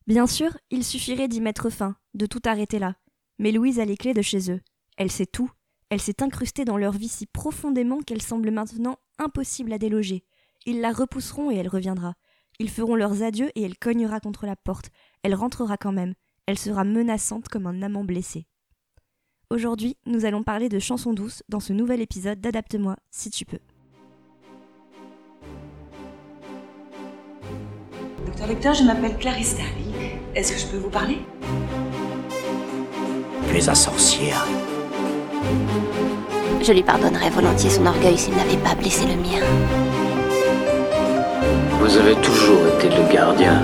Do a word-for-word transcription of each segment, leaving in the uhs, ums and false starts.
Bien sûr, il suffirait d'y mettre fin, de tout arrêter là. Mais Louise a les clés de chez eux. Elle sait tout. Elle s'est incrustée dans leur vie si profondément qu'elle semble maintenant impossible à déloger. Ils la repousseront et elle reviendra. Ils feront leurs adieux et elle cognera contre la porte. Elle rentrera quand même. Elle sera menaçante comme un amant blessé. Aujourd'hui, nous allons parler de chansons douces dans ce nouvel épisode d'Adapte-moi si tu peux. Docteur Lecteur, je m'appelle Clarisse Darby. Est-ce que je peux vous parler? Tu es un sorcier, Harry. Je lui pardonnerais volontiers son orgueil s'il n'avait pas blessé le mien. Vous avez toujours été le gardien.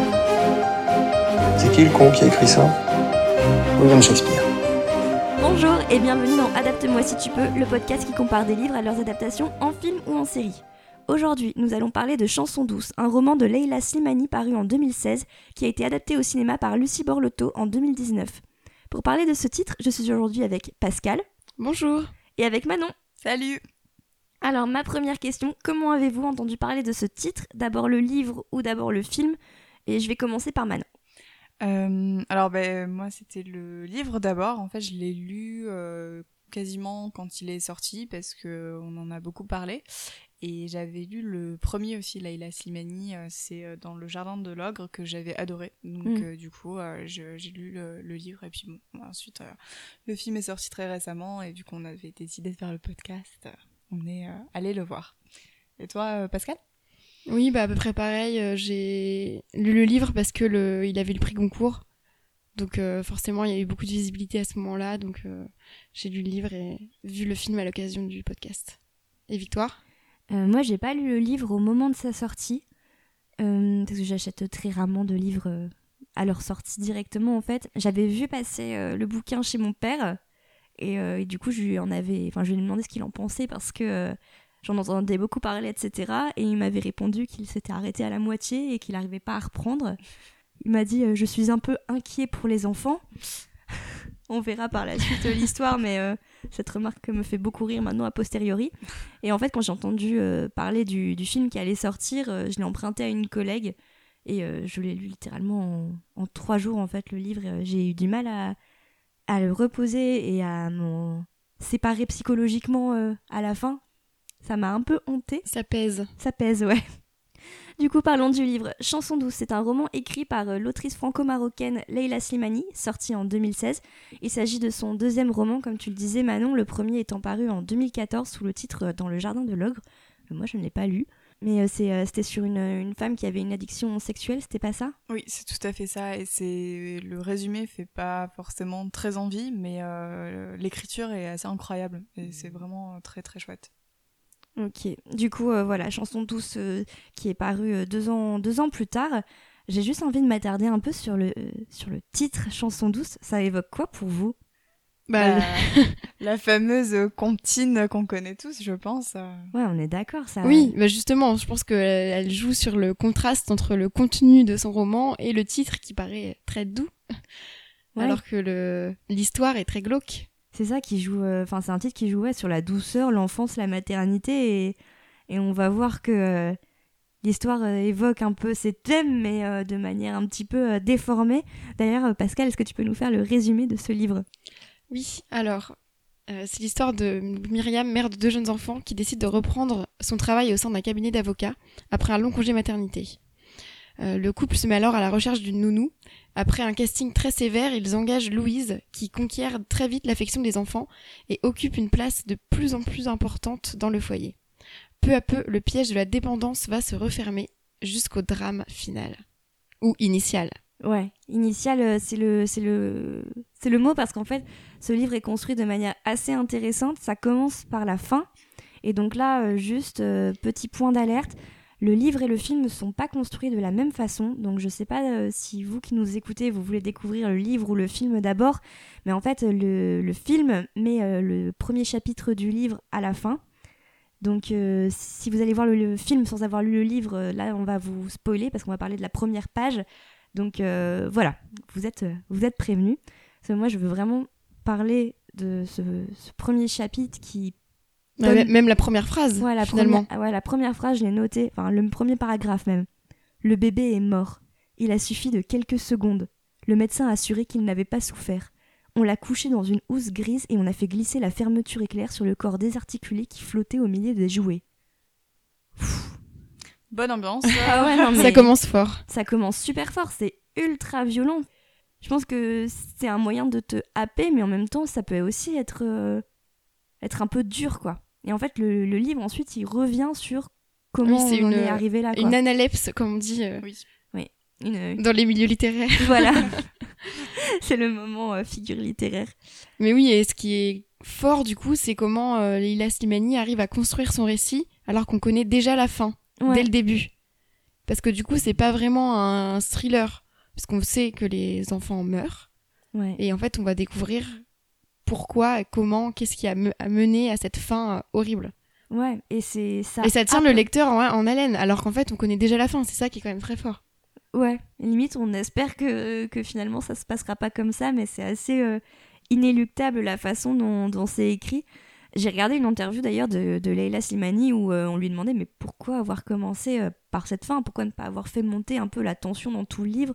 C'est qui le con qui a écrit ça? William Shakespeare. Bonjour et bienvenue dans Adapte-moi si tu peux, le podcast qui compare des livres à leurs adaptations en film ou en série. Aujourd'hui, nous allons parler de Chansons douces, un roman de Leila Slimani paru en deux mille seize, qui a été adapté au cinéma par Lucie Borlotto en deux mille dix-neuf. Pour parler de ce titre, je suis aujourd'hui avec Pascal. Bonjour. Et avec Manon. Salut. Alors, ma première question, comment avez-vous entendu parler de ce titre? D'abord le livre ou d'abord le film? Et je vais commencer par Manon. Euh, alors, ben, moi, c'était le livre d'abord. En fait, je l'ai lu euh, quasiment quand il est sorti parce qu'on en a beaucoup parlé. Et j'avais lu le premier aussi, Leila Slimani, euh, c'est euh, dans Le Jardin de l'Ogre que j'avais adoré. Donc mmh. euh, du coup, euh, je, j'ai lu le, le livre et puis bon, ensuite euh, le film est sorti très récemment et vu qu'on avait décidé de faire le podcast, euh, on est euh, allé le voir. Et toi, euh, Pascal? Oui, bah à peu près pareil. Euh, j'ai lu le livre parce que le, il avait le prix Goncourt, donc euh, forcément il y a eu beaucoup de visibilité à ce moment-là. Donc euh, j'ai lu le livre et vu le film à l'occasion du podcast. Et Victoire? Euh, moi, j'ai pas lu le livre au moment de sa sortie, euh, parce que j'achète très rarement de livres euh, à leur sortie directement, en fait. J'avais vu passer euh, le bouquin chez mon père, et, euh, et du coup, je lui en avais, enfin, je lui ai demandé ce qu'il en pensait, parce que euh, j'en entendais beaucoup parler, et cetera. Et il m'avait répondu qu'il s'était arrêté à la moitié et qu'il n'arrivait pas à reprendre. Il m'a dit euh, « Je suis un peu inquiet pour les enfants ». On verra par la suite l'histoire, mais euh, cette remarque me fait beaucoup rire maintenant a posteriori. Et en fait, quand j'ai entendu euh, parler du, du film qui allait sortir, euh, je l'ai emprunté à une collègue et euh, je l'ai lu littéralement en, en trois jours, en fait, le livre. Euh, j'ai eu du mal à, à le reposer et à m'en séparer psychologiquement euh, à la fin. Ça m'a un peu hontée. Ça pèse. Ça pèse, ouais. Du coup, parlons du livre. Chansons douces, c'est un roman écrit par euh, l'autrice franco-marocaine Leila Slimani, sorti en deux mille seize. Il s'agit de son deuxième roman, comme tu le disais Manon, le premier étant paru en deux mille quatorze sous le titre euh, Dans le Jardin de l'Ogre. Euh, moi, je ne l'ai pas lu, mais euh, c'est, euh, c'était sur une, une femme qui avait une addiction sexuelle, c'était pas ça? Oui, c'est tout à fait ça, et c'est le résumé fait pas forcément très envie, mais euh, l'écriture est assez incroyable, et c'est vraiment très très chouette. Ok, du coup, euh, voilà, Chanson douce euh, qui est parue euh, deux ans, deux ans plus tard. J'ai juste envie de m'attarder un peu sur le, euh, sur le titre Chanson douce. Ça évoque quoi pour vous? Bah, la... la fameuse comptine qu'on connaît tous, je pense. Ouais, on est d'accord, ça. Oui, bah justement, je pense qu'elle joue sur le contraste entre le contenu de son roman et le titre qui paraît très doux, ouais. Alors que le... l'histoire est très glauque. C'est ça qui joue, enfin euh, c'est un titre qui jouait sur la douceur, l'enfance, la maternité et, et on va voir que euh, l'histoire euh, évoque un peu ces thèmes mais euh, de manière un petit peu euh, déformée. D'ailleurs euh, Pascal, est-ce que tu peux nous faire le résumé de ce livre? Oui, alors euh, c'est l'histoire de Myriam, mère de deux jeunes enfants qui décide de reprendre son travail au sein d'un cabinet d'avocats après un long congé maternité. Euh, le couple se met alors à la recherche d'une nounou. Après un casting très sévère, ils engagent Louise, qui conquiert très vite l'affection des enfants et occupe une place de plus en plus importante dans le foyer. Peu à peu, le piège de la dépendance va se refermer jusqu'au drame final. Ou initial. Ouais, initial, c'est le, c'est le, c'est le mot parce qu'en fait, ce livre est construit de manière assez intéressante. Ça commence par la fin. Et donc là, juste euh, petit point d'alerte. Le livre et le film ne sont pas construits de la même façon, donc je sais pas euh, si vous qui nous écoutez, vous voulez découvrir le livre ou le film d'abord, mais en fait le, le film met euh, le premier chapitre du livre à la fin, donc euh, si vous allez voir le, le film sans avoir lu le livre, euh, là on va vous spoiler parce qu'on va parler de la première page, donc euh, voilà, vous êtes, vous êtes prévenus. Parce que moi je veux vraiment parler de ce, ce premier chapitre qui... Ouais, même la première phrase, ouais, la finalement. Première, ouais, la première phrase, je l'ai notée, enfin, le premier paragraphe même. Le bébé est mort. Il a suffi de quelques secondes. Le médecin a assuré qu'il n'avait pas souffert. On l'a couché dans une housse grise et on a fait glisser la fermeture éclair sur le corps désarticulé qui flottait au milieu des jouets. Pfff. Bonne ambiance. Ah ouais, non, mais Ça commence fort. ça commence super fort, c'est ultra violent. Je pense que c'est un moyen de te happer, mais en même temps, ça peut aussi être, euh, être un peu dur, quoi. Et en fait, le, le livre, ensuite, il revient sur comment Oui, c'est on en une- est arrivé là, quoi. Une analepse, comme on dit euh, Oui. Une- dans les milieux littéraires. Voilà. C'est le moment euh, figure littéraire. Mais oui, et ce qui est fort du coup, c'est comment euh, Leila Slimani arrive à construire son récit alors qu'on connaît déjà la fin, Ouais. dès le début. Parce que du coup, c'est pas vraiment un thriller, parce qu'on sait que les enfants meurent, Ouais. et en fait, on va découvrir pourquoi, comment, qu'est-ce qui a, me- a mené à cette fin euh, horrible. Ouais, et c'est ça. et ça tient happe. le lecteur en, en haleine, alors qu'en fait, on connaît déjà la fin, c'est ça qui est quand même très fort. Ouais, limite, on espère que, que finalement ça se passera pas comme ça, mais c'est assez euh, inéluctable la façon dont, dont c'est écrit. J'ai regardé une interview d'ailleurs de, de Leila Slimani où euh, on lui demandait mais pourquoi avoir commencé euh, par cette fin, pourquoi ne pas avoir fait monter un peu la tension dans tout le livre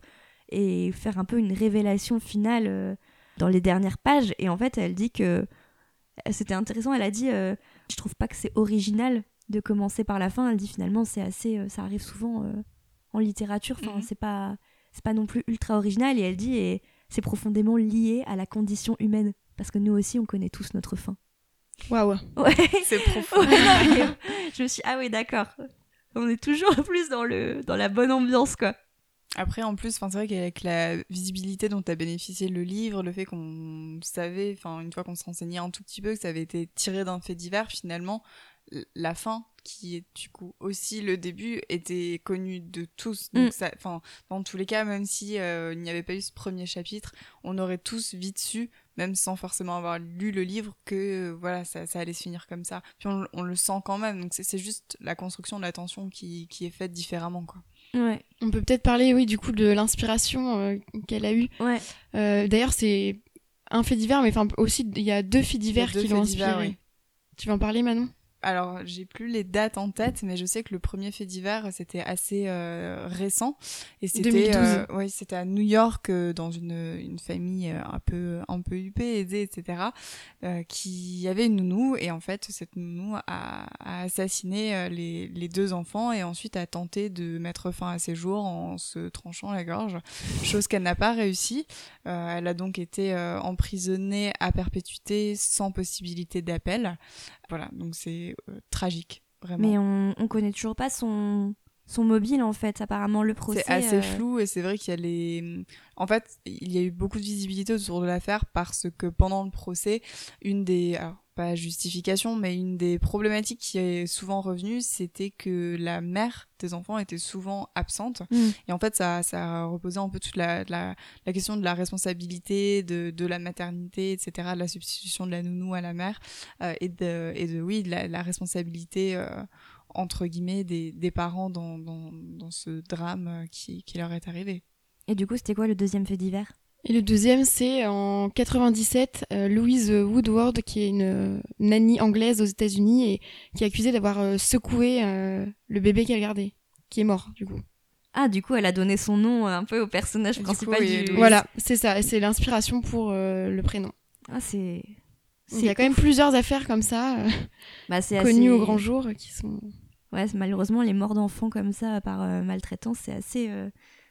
et faire un peu une révélation finale euh, dans les dernières pages. Et en fait, elle dit que c'était intéressant, elle a dit euh, je trouve pas que c'est original de commencer par la fin. Elle dit finalement c'est assez, euh, ça arrive souvent euh, en littérature, enfin Mhm. c'est pas c'est pas non plus ultra original. Et elle dit et c'est profondément lié à la condition humaine parce que nous aussi on connaît tous notre fin. Waouh. Ouais. C'est profond. Ouais, non, mais, euh, je me suis ah oui d'accord. On est toujours plus dans le dans la bonne ambiance quoi. Après, en plus, 'fin, c'est vrai qu'avec la visibilité dont a bénéficié le livre, le fait qu'on savait, enfin, une fois qu'on se renseignait un tout petit peu, que ça avait été tiré d'un fait divers, finalement, l- la fin, qui est du coup aussi le début, était connue de tous. Donc, Mm. ça, 'fin, dans tous les cas, même si euh, il n'y avait pas eu ce premier chapitre, on aurait tous vite su, même sans forcément avoir lu le livre, que euh, voilà, ça, ça allait se finir comme ça. Puis on, on le sent quand même. Donc c'est c'est juste la construction de la tension qui, qui est faite différemment, quoi. Ouais. On peut peut-être parler, oui, du coup, de l'inspiration euh, qu'elle a eue. Ouais. Euh, D'ailleurs, c'est un fait divers, mais enfin aussi, il y a deux faits divers deux qui l'ont faits divers, inspiré. oui. Tu veux en parler, Manon? Alors, j'ai plus les dates en tête, mais je sais que le premier fait divers, c'était assez euh, récent. Et c'était, deux mille douze. euh, oui, c'était à New York, euh, dans une, une famille euh, un peu, un peu huppée, aisée, et cetera, euh, qui avait une nounou. Et en fait, cette nounou a, a assassiné euh, les, les deux enfants et ensuite a tenté de mettre fin à ses jours en se tranchant la gorge, chose qu'elle n'a pas réussi. Euh, elle a donc été euh, emprisonnée à perpétuité sans possibilité d'appel. Voilà, donc c'est euh, tragique, vraiment. Mais on on connaît toujours pas son son mobile en fait. Apparemment le procès. C'est assez euh, flou et c'est vrai qu'il y a les... En fait, il y a eu beaucoup de visibilité autour de l'affaire parce que pendant le procès, une des... Alors, pas justification, mais une des problématiques qui est souvent revenue, c'était que la mère des enfants était souvent absente. Mm. Et en fait, ça, ça reposait un peu toute la, la, la question de la responsabilité, de, de la maternité, et cetera, de la substitution de la nounou à la mère, euh, et, de, et de, oui, de la, la responsabilité... Euh, entre guillemets, des, des parents dans, dans, dans ce drame qui, qui leur est arrivé. Et du coup, c'était quoi le deuxième fait divers? Et le deuxième, c'est en quatre-vingt-dix-sept, euh, Louise Woodward, qui est une euh, nanny anglaise aux États-Unis et qui est accusée d'avoir euh, secoué euh, le bébé qu'elle gardait, qui est mort, du coup. Ah, du coup, elle a donné son nom euh, un peu au personnage Du principal coup, oui, du... Louise. Voilà, c'est ça, et c'est l'inspiration pour euh, le prénom. Ah, c'est... Il y a quand même plusieurs affaires comme ça, euh, Bah, c'est connues assez... au grand jour, euh, qui sont... Ouais, c'est- malheureusement, les morts d'enfants comme ça par euh, maltraitance, c'est assez, euh,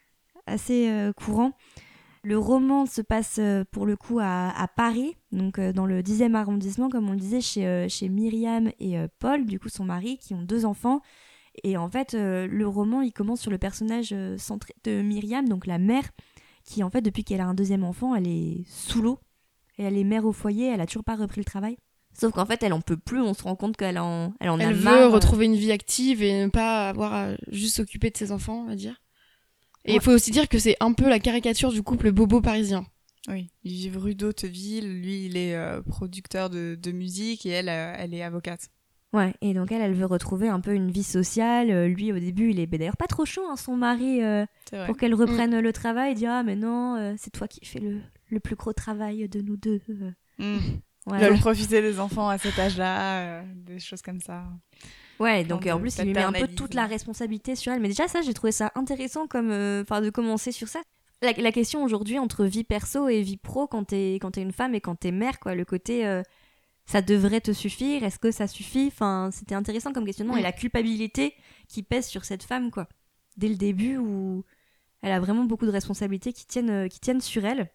assez euh, courant. Le roman se passe euh, pour le coup à, à Paris, donc euh, dans le dixième arrondissement, comme on le disait, chez, euh, chez Myriam et euh, Paul, du coup son mari, qui ont deux enfants. Et en fait, euh, le roman, il commence sur le personnage euh, centré de Myriam, donc la mère, qui en fait, depuis qu'elle a un deuxième enfant, elle est sous l'eau. Et elle est mère au foyer, elle a toujours pas repris le travail. Sauf qu'en fait, elle en peut plus, on se rend compte qu'elle en, elle en a Elle veut marre. retrouver une vie active et ne pas avoir à juste s'occuper de ses enfants, on va dire. Et il Ouais. faut aussi dire que c'est un peu la caricature du couple bobo parisien. Oui, ils vivent rue d'Hauteville, lui il est euh, producteur de, de musique et elle, euh, elle est avocate. Ouais, et donc elle, elle veut retrouver un peu une vie sociale. Euh, lui, au début, il est bah, d'ailleurs pas trop chaud, hein, son mari, euh, C'est vrai. pour qu'elle reprenne le travail. Il dit ah mais non, euh, c'est toi qui fais le, le plus gros travail de nous deux. Euh, Mmh. voilà. Ils veulent profiter des enfants à cet âge-là, euh, des choses comme ça. Ouais, donc Genre en de plus, il lui met un peu paternalisme. toute la responsabilité sur elle. Mais déjà, ça, j'ai trouvé ça intéressant comme, euh, enfin, de commencer sur ça. La, la question aujourd'hui entre vie perso et vie pro quand t'es, quand t'es une femme et quand t'es mère, quoi. Le côté, euh, ça devrait te suffire, est-ce que ça suffit? Enfin, c'était intéressant comme questionnement. Mm. Et la culpabilité qui pèse sur cette femme, quoi. Dès le début où elle a vraiment beaucoup de responsabilités qui tiennent, euh, qui tiennent sur elle.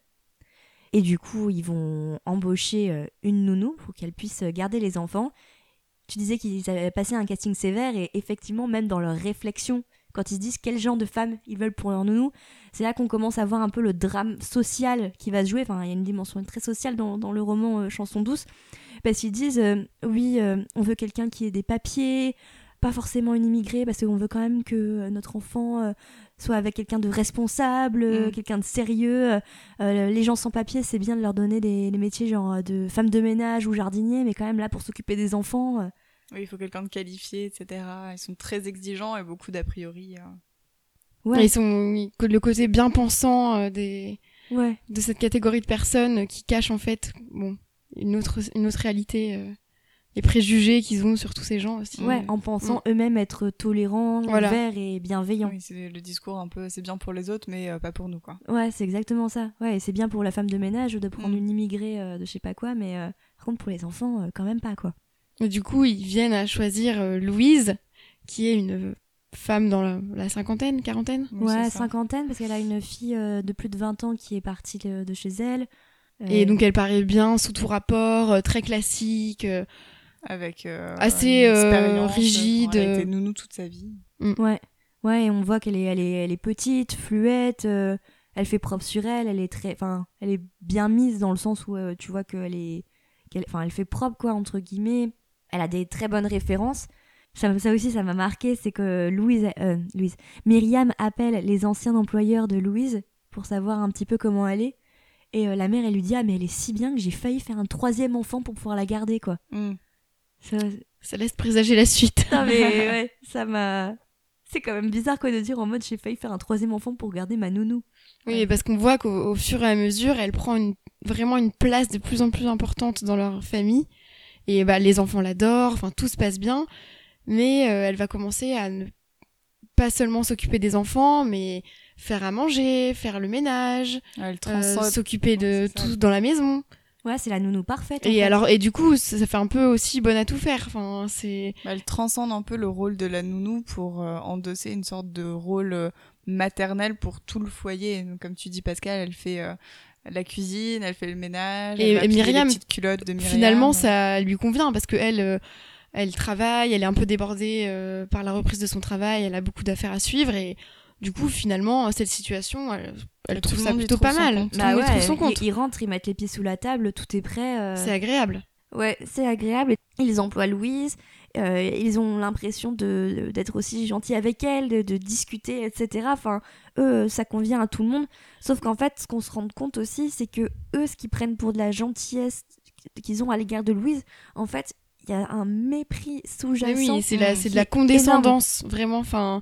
Et du coup, ils vont embaucher euh, une nounou pour qu'elle puisse garder les enfants. Tu disais qu'ils avaient passé un casting sévère et effectivement, même dans leur réflexion, quand ils se disent quel genre de femme ils veulent pour leur nounou, c'est là qu'on commence à voir un peu le drame social qui va se jouer. Enfin, il y a une dimension très sociale dans, dans le roman euh, Chanson douce. Parce qu'ils disent, euh, oui, euh, on veut quelqu'un qui ait des papiers, pas forcément une immigrée, parce qu'on veut quand même que euh, notre enfant euh, soit avec quelqu'un de responsable, euh, Mm. quelqu'un de sérieux. Euh, les gens sans papiers, c'est bien de leur donner des, des métiers genre de femme de ménage ou jardinier, mais quand même là, pour s'occuper des enfants... euh, Oui, il faut quelqu'un de qualifié, et cetera. Ils sont très exigeants et beaucoup d'a priori. euh. Ouais, Ils sont ils- le côté bien pensant euh, des ouais. de cette catégorie de personnes qui cachent en fait bon une autre une autre réalité, euh, les préjugés qu'ils ont sur tous ces gens aussi. Ouais, en pensant eux-mêmes être tolérants, Voilà. ouverts et bienveillants. Oui, c'est le discours un peu, c'est bien pour les autres, mais euh, pas pour nous, quoi. Ouais, c'est exactement ça. Ouais, et c'est bien pour la femme de ménage de prendre Mm. une immigrée euh, de je sais pas quoi, mais euh, par contre pour les enfants, euh, quand même pas, quoi. Et du coup, ils viennent à choisir euh, Louise, qui est une euh, femme dans la, la cinquantaine, quarantaine. Oui, Ouais, c'est ça. cinquantaine, parce qu'elle a une fille euh, de plus de vingt ans qui est partie de, de chez elle. Euh, Et donc elle paraît bien sous tout rapport, euh, très classique. euh, Avec euh, Assez, une euh, expérience, rigide. enfin, elle a été nounou toute sa vie. Ouais, ouais, et on voit qu'elle est, elle est, elle est petite, fluette, euh, elle fait propre sur elle, elle est très, enfin, elle est bien mise dans le sens où euh, tu vois qu'elle est, qu'elle, enfin, elle fait propre, quoi, entre guillemets. Elle a des très bonnes références. Ça, ça aussi, ça m'a marqué, c'est que Louise, euh, Louise, Myriam appelle les anciens employeurs de Louise pour savoir un petit peu comment elle est. Et euh, la mère, elle lui dit, ah, mais elle est si bien que j'ai failli faire un troisième enfant pour pouvoir la garder, quoi. Mm. Ça, Ça laisse présager la suite. non, mais ouais, ça m'a... C'est quand même bizarre, quoi, de dire en mode, j'ai failli faire un troisième enfant pour garder ma nounou. Oui, parce qu'on voit qu'au au fur et à mesure, elle prend une, vraiment une place de plus en plus importante dans leur famille. Et bah, les enfants l'adorent, enfin tout se passe bien. Mais euh, elle va commencer à ne pas seulement s'occuper des enfants, mais faire à manger, faire le ménage, Elle euh, transcende. s'occuper de Ouais, c'est ça. tout dans la maison. Ouais, c'est la nounou parfaite. en Et fait. alors, et du coup, ça, ça fait un peu aussi bonne à tout faire. Enfin, c'est Elle transcende un peu le rôle de la nounou pour euh, endosser une sorte de rôle euh, maternel pour tout le foyer. Donc, comme tu dis, Pascal, elle fait euh, la cuisine, elle fait le ménage, Et- elle va et plier Myriam, les petites culottes de Myriam. finalement, ça lui convient parce que elle, euh, elle travaille, elle est un peu débordée euh, par la reprise de son travail, elle a beaucoup d'affaires à suivre et du coup, finalement, cette situation, elle, elle Tout trouve le ça monde y plutôt trouve pas son mal. compte. Tout le Bah monde y ouais, trouve son compte. Ils, ils rentrent, ils mettent les pieds sous la table, tout est prêt. euh, C'est agréable. Ouais, c'est agréable. Ils emploient Louise, euh, ils ont l'impression de, d'être aussi gentils avec elle, de, de discuter, et cetera. Enfin, eux, ça convient à tout le monde. Sauf qu'en fait, ce qu'on se rend compte aussi, c'est que eux, ce qu'ils prennent pour de la gentillesse qu'ils ont à l'égard de Louise, en fait, il y a un mépris Mais sous-jacent. oui, c'est la, mmh, c'est de qui la est condescendance, vraiment. Enfin,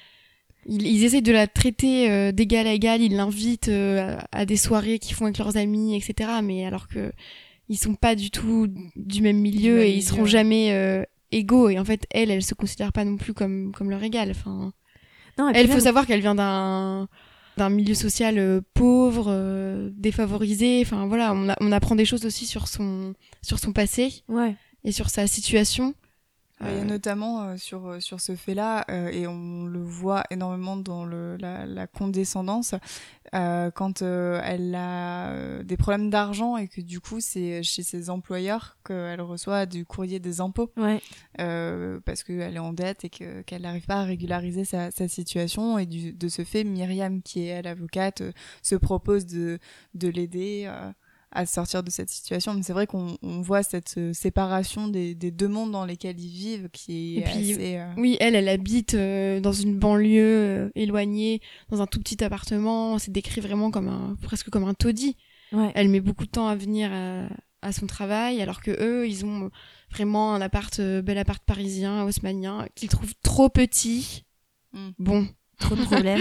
ils, ils essayent de la traiter euh, d'égal à égal. Ils l'invitent euh, à, à des soirées qu'ils font avec leurs amis, et cetera. Mais alors que ils sont pas du tout du même milieu même et ils milieu, seront ouais. jamais euh, égaux. Et en fait, elle, elle se considère pas non plus comme comme leur égale. Enfin, Non, et puis elle, faut même- savoir qu'elle vient d'un d'un milieu social euh, pauvre, euh, défavorisé. Enfin voilà, on, a- on apprend des choses aussi sur son sur son passé Ouais. et sur sa situation. Ouais, il y a Euh, notamment euh, sur, euh, sur ce fait-là, euh, et on le voit énormément dans le, la, la condescendance, euh, quand euh, elle a euh, des problèmes d'argent et que du coup c'est chez ses employeurs qu'elle reçoit du courrier des impôts, Ouais. euh, parce qu'elle est en dette et que, qu'elle n'arrive pas à régulariser sa, sa situation. Et du, de ce fait, Myriam, qui est elle avocate, euh, se propose de, de l'aider euh, à sortir de cette situation. Mais c'est vrai qu'on on voit cette euh, séparation des, des deux mondes dans lesquels ils vivent qui est Et puis, assez... euh, Oui, elle, elle habite euh, dans une banlieue euh, éloignée, dans un tout petit appartement. C'est décrit vraiment comme un, presque comme un taudis. Ouais. Elle met beaucoup de temps à venir à, à son travail, alors que eux, ils ont vraiment un appart, euh, bel appart parisien, haussmannien, qu'ils trouvent trop petit. Mm. Bon, Trop de problèmes.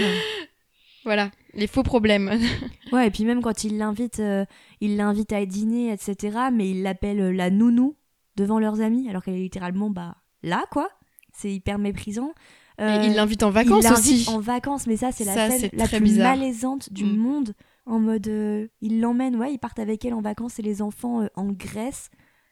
voilà, les faux problèmes. Ouais, et puis même quand il l'invite, euh, il l'invite à dîner, et cetera. Mais il l'appelle euh, la nounou devant leurs amis, alors qu'elle est littéralement bah là, quoi. c'est hyper méprisant. Euh, et il l'invite en vacances il l'invite aussi. en vacances, mais ça, c'est la ça, scène c'est la très plus bizarre. malaisante du Mm. monde. En mode, euh, il l'emmène, ouais, ils partent avec elle en vacances et les enfants euh, en Grèce.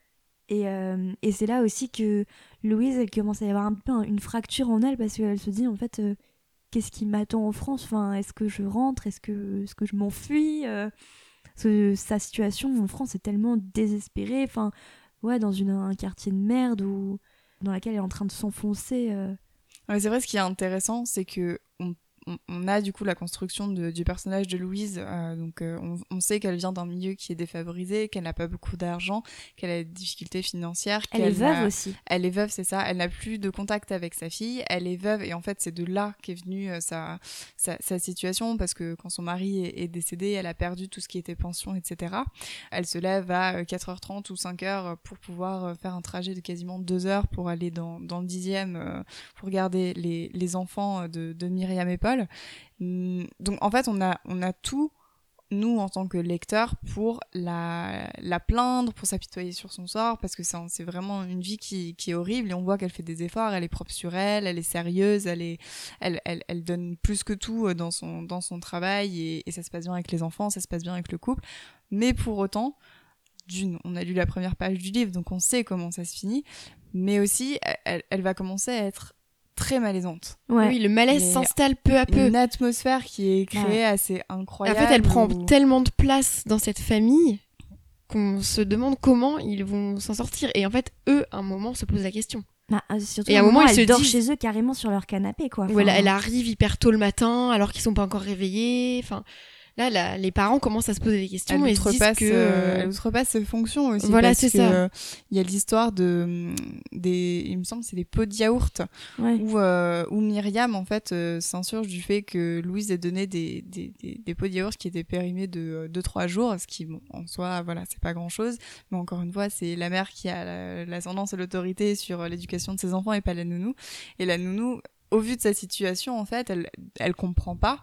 Et, euh, et c'est là aussi que Louise, elle commence à y avoir un peu un- une fracture en elle parce qu'elle se dit, en fait, euh, qu'est-ce qui m'attend en France ? Enfin, est-ce que je rentre ? Est-ce que, est-ce que je m'enfuis ? euh, parce que sa situation en France est tellement désespérée. Enfin, ouais, dans une, un quartier de merde où, dans laquelle elle est en train de s'enfoncer. euh. Ouais, c'est vrai, ce qui est intéressant, c'est que on, on, on a du coup la construction de, du personnage de Louise. Euh, donc, euh, on, on sait qu'elle vient d'un milieu qui est défavorisé, qu'elle n'a pas beaucoup d'argent, qu'elle a des difficultés financières. Elle qu'elle est veuve n'a- aussi. Elle est veuve, c'est ça. Elle n'a plus de contact avec sa fille. Elle est veuve, et en fait, c'est de là qu'est venue euh, sa, sa, sa situation, parce que quand son mari est, est décédé, elle a perdu tout ce qui était pension, et cetera. Elle se lève à euh, quatre heures trente ou cinq heures pour pouvoir euh, faire un trajet de quasiment deux heures pour aller dans, dans le dixième euh, pour garder les, les enfants de, de Myriam et Paul. Hum, Donc, en fait, on a, on a tout, nous, en tant que lecteurs, pour la, la plaindre, pour s'apitoyer sur son sort, parce que c'est, c'est vraiment une vie qui, qui est horrible, et on voit qu'elle fait des efforts, elle est propre sur elle, elle est sérieuse, elle, est, elle, elle, elle donne plus que tout dans son, dans son travail, et, et ça se passe bien avec les enfants, ça se passe bien avec le couple. Mais pour autant, d'une, on a lu la première page du livre, donc on sait comment ça se finit, mais aussi, elle, elle va commencer à être très malaisante. Ouais. Oui, le malaise Mais s'installe peu à peu. Une atmosphère qui est créée Ouais. assez incroyable. En fait, elle prend où- tellement de place dans cette famille qu'on se demande comment ils vont s'en sortir. Et en fait, eux, à un moment, se posent la question. Bah, euh, surtout Et à à un un moment, moment, elle ils se dort disent- chez eux carrément sur leur canapé, quoi. Où elle, Enfin, elle arrive hyper tôt le matin, alors qu'ils sont pas encore réveillés. Enfin, là, là, les parents commencent à se poser des questions Elle et se disent outrepasse, que... euh, elle outrepasse ses fonctions aussi. Voilà, parce c'est que, ça. euh, Il y a l'histoire de des, il me semble, que c'est des pots de yaourt ouais. où euh, où Myriam en fait euh, s'insurge du fait que Louise ait donné des des, des, des pots de yaourt qui étaient périmés de deux trois jours, ce qui bon, en soi voilà c'est pas grand chose, mais encore une fois c'est la mère qui a la- l'ascendance et l'autorité sur l'éducation de ses enfants et pas la nounou. Et la nounou, au vu de sa situation en fait, elle elle comprend pas.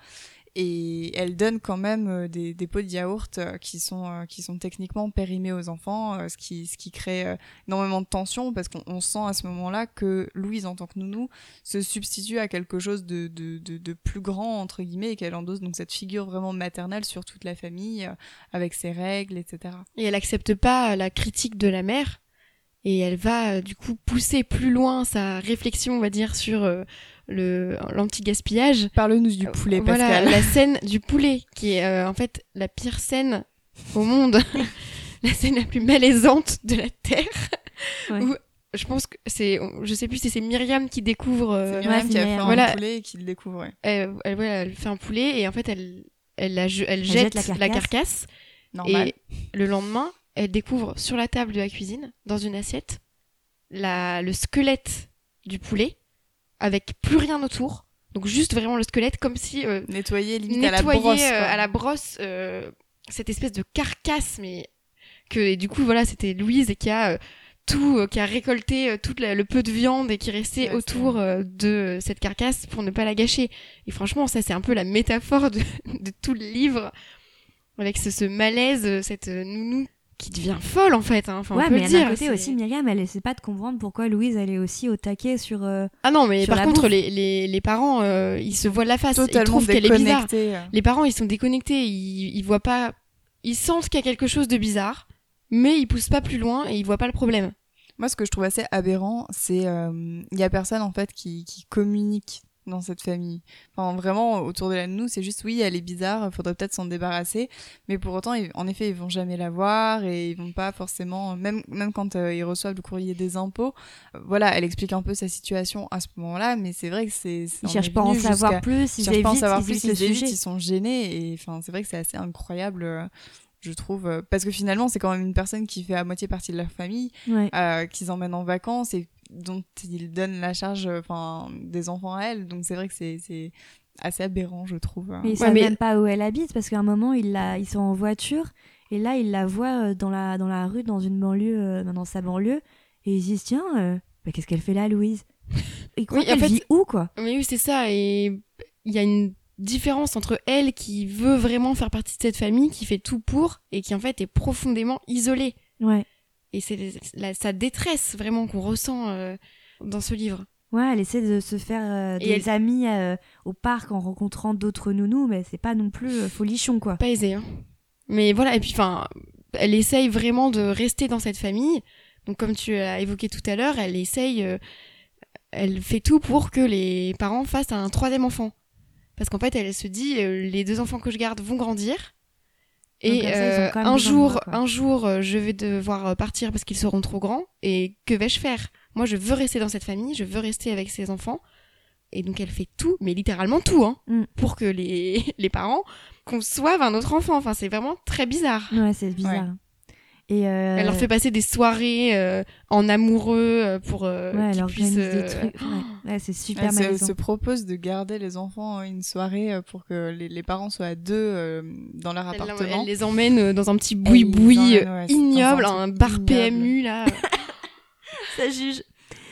Et elle donne quand même euh, des, des pots de yaourt euh, qui sont euh, qui sont techniquement périmés aux enfants, euh, ce qui ce qui crée euh, énormément de tension parce qu'on on sent à ce moment-là que Louise en tant que nounou se substitue à quelque chose de de de, de plus grand entre guillemets et qu'elle endosse donc cette figure vraiment maternelle sur toute la famille euh, avec ses règles, et cetera. Et elle accepte pas la critique de la mère. Et elle va, euh, du coup, pousser plus loin sa réflexion, on va dire, sur euh, le l'anti-gaspillage. Parle-nous du poulet, Euh, voilà, Pascal. la scène du poulet, qui est euh, en fait la pire scène au monde. La scène la plus malaisante de la Terre. Ouais. Où je pense que c'est... Je sais plus si c'est Myriam qui découvre... euh, C'est Myriam ouais, qui c'est a fait Myriam. un Voilà. poulet et qui le découvre. Ouais. elle, elle, voilà, elle fait un poulet et en fait, elle, elle, la, je- elle jette jette, la la carcasse. carcasse. Normal. Et le lendemain, elle découvre sur la table de la cuisine, dans une assiette, la, le squelette du poulet, avec plus rien autour. Donc juste vraiment le squelette, comme si euh, Nettoyer limite à la nettoyer brosse. euh, quoi. à la brosse euh, cette espèce de carcasse, mais que et du coup voilà, c'était Louise qui a euh, tout, euh, qui a récolté euh, tout la- le peu de viande et qui restait Ouais, autour euh, de cette carcasse pour ne pas la gâcher. Et franchement, ça c'est un peu la métaphore de, de tout le livre, avec ce, ce malaise, euh, cette euh, nounou qui devient folle en fait. Hein. Enfin, Ouais, on peut mais le d'un dire. côté c'est- aussi, Myriam, elle essaie pas de comprendre pourquoi Louise, elle est aussi au taquet sur. euh, Ah non, mais sur par la contre, bouffe. les, les, les parents, euh, ils se voient de la face. Ils Totalement trouvent qu'elle est bizarre. déconnectée. Les parents, ils sont déconnectés. Ils, ils voient pas. Ils sentent qu'il y a quelque chose de bizarre, mais ils poussent pas plus loin et ils voient pas le problème. Moi, ce que je trouve assez aberrant, c'est euh, il y a personne en fait qui, qui communique dans cette famille. Enfin, vraiment, autour de la nounou, c'est juste oui, elle est bizarre, faudrait peut-être s'en débarrasser. Mais pour autant, ils- en effet, ils vont jamais la voir et ils vont pas forcément, même même quand euh, ils reçoivent le courrier des impôts, euh, voilà, elle explique un peu sa situation à ce moment-là, mais c'est vrai que c'est. c'est- Ils on cherchent est pas à en venu savoir jusqu'à- plus, Ils ils cherchent pas à en évitent, savoir ils plus, évitent le ils évitent, sujet. ils sont gênés et enfin, c'est vrai que c'est assez incroyable. euh, Je trouve, euh, parce que finalement, c'est quand même une personne qui fait à moitié partie de leur famille, Ouais. euh, qu'ils emmènent en vacances et dont ils donnent la charge, enfin, des enfants à elle. Donc c'est vrai que c'est c'est assez aberrant, je trouve. Mais ils Ouais, savent mais- même pas où elle habite parce qu'à un moment, ils, la... ils sont en voiture et là, ils la voient euh, dans la, dans la rue, dans une banlieue, euh, dans sa banlieue et ils se disent tiens, euh, bah, qu'est-ce qu'elle fait là, Louise? Ils croient Oui, en qu'elle fait- vit où, quoi? Mais oui, c'est ça. Et il y a une différence entre elle qui veut vraiment faire partie de cette famille, qui fait tout pour, et qui en fait est profondément isolée. Ouais. Et c'est la- sa détresse vraiment qu'on ressent euh, dans ce livre. Ouais, elle essaie de se faire euh, des elle... amis euh, au parc en rencontrant d'autres nounous, mais c'est pas non plus euh, folichon, quoi. Pas aisé, hein. Mais voilà, et puis enfin, elle essaye vraiment de rester dans cette famille. Donc comme tu as évoqué tout à l'heure, elle essaye, euh, elle fait tout pour que les parents fassent un troisième enfant. Parce qu'en fait, elle se dit, euh, les deux enfants que je garde vont grandir. Et ça, euh, un jour, moi, un jour, euh, je vais devoir partir parce qu'ils seront trop grands. Et que vais-je faire ? Moi, je veux rester dans cette famille, je veux rester avec ces enfants. Et donc, elle fait tout, mais littéralement tout, hein, mm. pour que les, les parents conçoivent un autre enfant. Enfin, c'est vraiment très bizarre. Ouais, c'est bizarre. Ouais. Et euh... Elle leur fait passer des soirées euh, en amoureux pour euh, ouais, qu'ils elle puissent... Euh... des trucs. Ouais. Ouais, c'est super elle malaisant. Elle se propose de garder les enfants une soirée pour que les, les parents soient à deux euh, dans leur elle, appartement. Elle les emmène dans un petit boui-boui ouais, ignoble, un, un bar ignoble. P M U, là. Ça juge.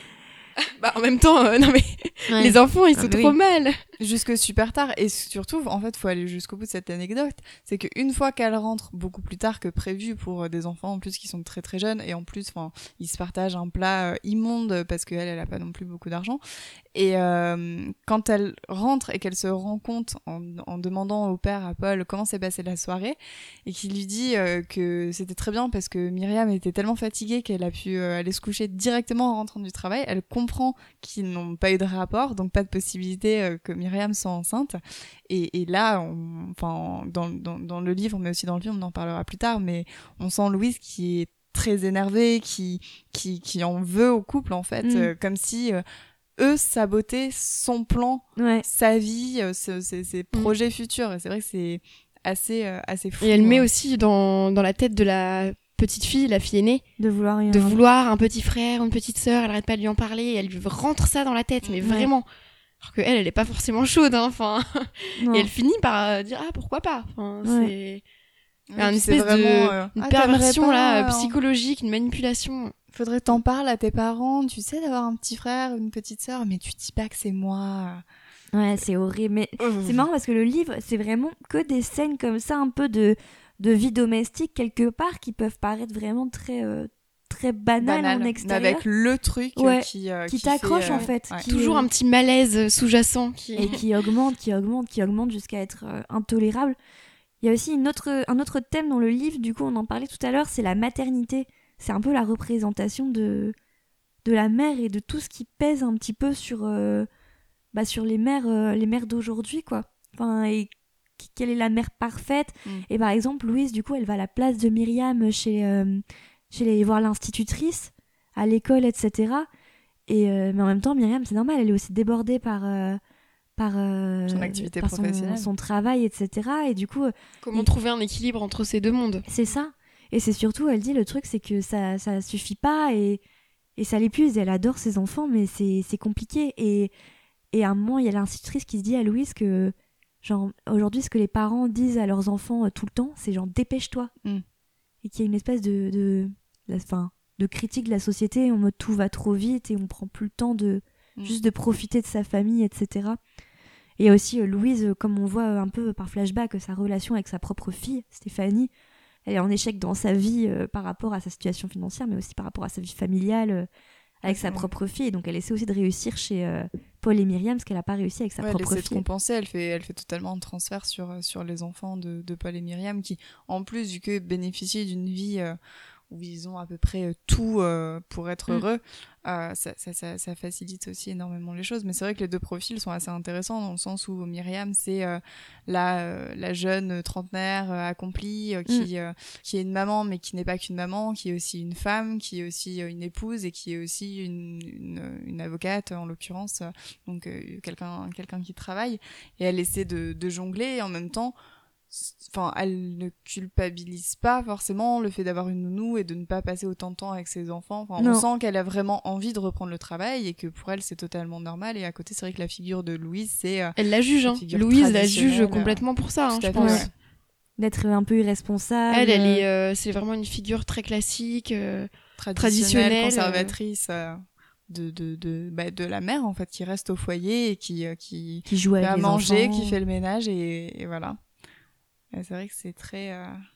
Bah, en même temps, euh, non mais ouais. Les enfants, ils ah, sont trop oui. mal. Jusque super tard. Et surtout, en fait, faut aller jusqu'au bout de cette anecdote. C'est qu'une fois qu'elle rentre, beaucoup plus tard que prévu pour des enfants, en plus, qui sont très très jeunes, et en plus, enfin, ils se partagent un plat euh, immonde parce qu'elle, elle a pas non plus beaucoup d'argent. Et euh, quand elle rentre et qu'elle se rend compte en, en demandant au père, à Paul, comment s'est passée la soirée, et qu'il lui dit euh, que c'était très bien parce que Myriam était tellement fatiguée qu'elle a pu euh, aller se coucher directement en rentrant du travail, elle comprend qu'ils n'ont pas eu de rapport, donc pas de possibilité euh, que Myriam soit enceinte. Et, et là, on, enfin, dans, dans, dans le livre, mais aussi dans le film, on en parlera plus tard, mais on sent Louise qui est très énervée, qui, qui, qui en veut au couple, en fait, mmh. euh, comme si... Euh, eux sabotaient son plan, ouais. sa vie, euh, ses, ses, ses projets mmh. futurs. Et c'est vrai que c'est assez, euh, assez fou. Et elle ouais. met aussi dans, dans la tête de la petite fille, la fille aînée, de vouloir, de vouloir un petit frère, une petite sœur. Elle arrête pas de lui en parler. Et elle lui rentre ça dans la tête, mais ouais. vraiment. Alors qu'elle, elle est pas forcément chaude. Hein, enfin. Et elle finit par euh, dire ah pourquoi pas. Enfin, ouais. C'est oui, une espèce vraiment, de euh... une ah, perversion pas, là, hein. psychologique, une manipulation. Faudrait t'en parler à tes parents, tu sais, d'avoir un petit frère, une petite sœur, mais tu dis pas que c'est moi. Ouais, c'est horrible. Mais mmh. c'est marrant parce que le livre, c'est vraiment que des scènes comme ça, un peu de, de vie domestique quelque part, qui peuvent paraître vraiment très, euh, très banales Banal, en extérieur. Mais avec le truc ouais, qui, euh, qui, qui t'accroche fait, euh, en fait. Ouais. Qui, Toujours euh... un petit malaise sous-jacent. Qui... Et qui augmente, qui augmente, qui augmente jusqu'à être euh, intolérable. Il y a aussi une autre, un autre thème dans le livre, du coup on en parlait tout à l'heure, c'est la maternité. C'est un peu la représentation de, de la mère et de tout ce qui pèse un petit peu sur, euh, bah sur les mères, euh, les mères d'aujourd'hui, quoi. Enfin, et quelle est la mère parfaite. Mm. Et par exemple, Louise, du coup, elle va à la place de Myriam chez, euh, chez les, voir l'institutrice, à l'école, et cetera. Et, euh, mais en même temps, Myriam, c'est normal, elle est aussi débordée par... Euh, par, euh, son activité par professionnelle, son, son travail, et cetera. Et du coup, comment il... trouver un équilibre entre ces deux mondes ? C'est ça. Et c'est surtout, elle dit, le truc, c'est que ça, ça suffit pas et, et ça l'épuise. Elle adore ses enfants, mais c'est, c'est compliqué. Et, et à un moment, il y a l'institutrice qui se dit à Louise que, genre, aujourd'hui, ce que les parents disent à leurs enfants euh, tout le temps, c'est genre, dépêche-toi. Mm. Et qu'il y a une espèce de, de, de, fin, de critique de la société, en mode tout va trop vite et on prend plus le temps de, mm. juste de profiter de sa famille, et cetera. Et il y a aussi euh, Louise, euh, comme on voit euh, un peu par flashback, euh, sa relation avec sa propre fille, Stéphanie. Elle est en échec dans sa vie euh, par rapport à sa situation financière, mais aussi par rapport à sa vie familiale euh, avec ouais, sa ouais. propre fille. Et donc elle essaie aussi de réussir chez euh, Paul et Myriam, ce qu'elle n'a pas réussi avec sa ouais, propre elle essaie fille. de compenser, elle fait, elle fait totalement un transfert sur, sur les enfants de, de Paul et Myriam, qui, en plus, vu que bénéficient d'une vie... Euh, où ils ont à peu près tout euh, pour être heureux, mmh. euh, ça, ça, ça, ça facilite aussi énormément les choses. Mais c'est vrai que les deux profils sont assez intéressants dans le sens où Myriam, c'est euh, la, euh, la jeune trentenaire euh, accomplie euh, qui, mmh. euh, qui est une maman, mais qui n'est pas qu'une maman, qui est aussi une femme, qui est aussi euh, une épouse et qui est aussi une, une, une avocate, en l'occurrence, euh, donc euh, quelqu'un, quelqu'un qui travaille. Et elle essaie de, de jongler et en même temps... Enfin, elle ne culpabilise pas forcément le fait d'avoir une nounou et de ne pas passer autant de temps avec ses enfants. Enfin, on sent qu'elle a vraiment envie de reprendre le travail et que pour elle c'est totalement normal. Et à côté, c'est vrai que la figure de Louise, c'est euh, elle la juge. Hein. Louise la juge complètement pour ça. Hein, je pense. Ouais. D'être un peu irresponsable. Elle, elle est, euh, c'est vraiment une figure très classique, euh, traditionnelle, traditionnelle, conservatrice. Euh... de de de bah de la mère en fait qui reste au foyer et qui euh, qui qui joue avec va les manger, enfants. qui fait le ménage et, et voilà. Et c'est vrai que c'est très. Euh...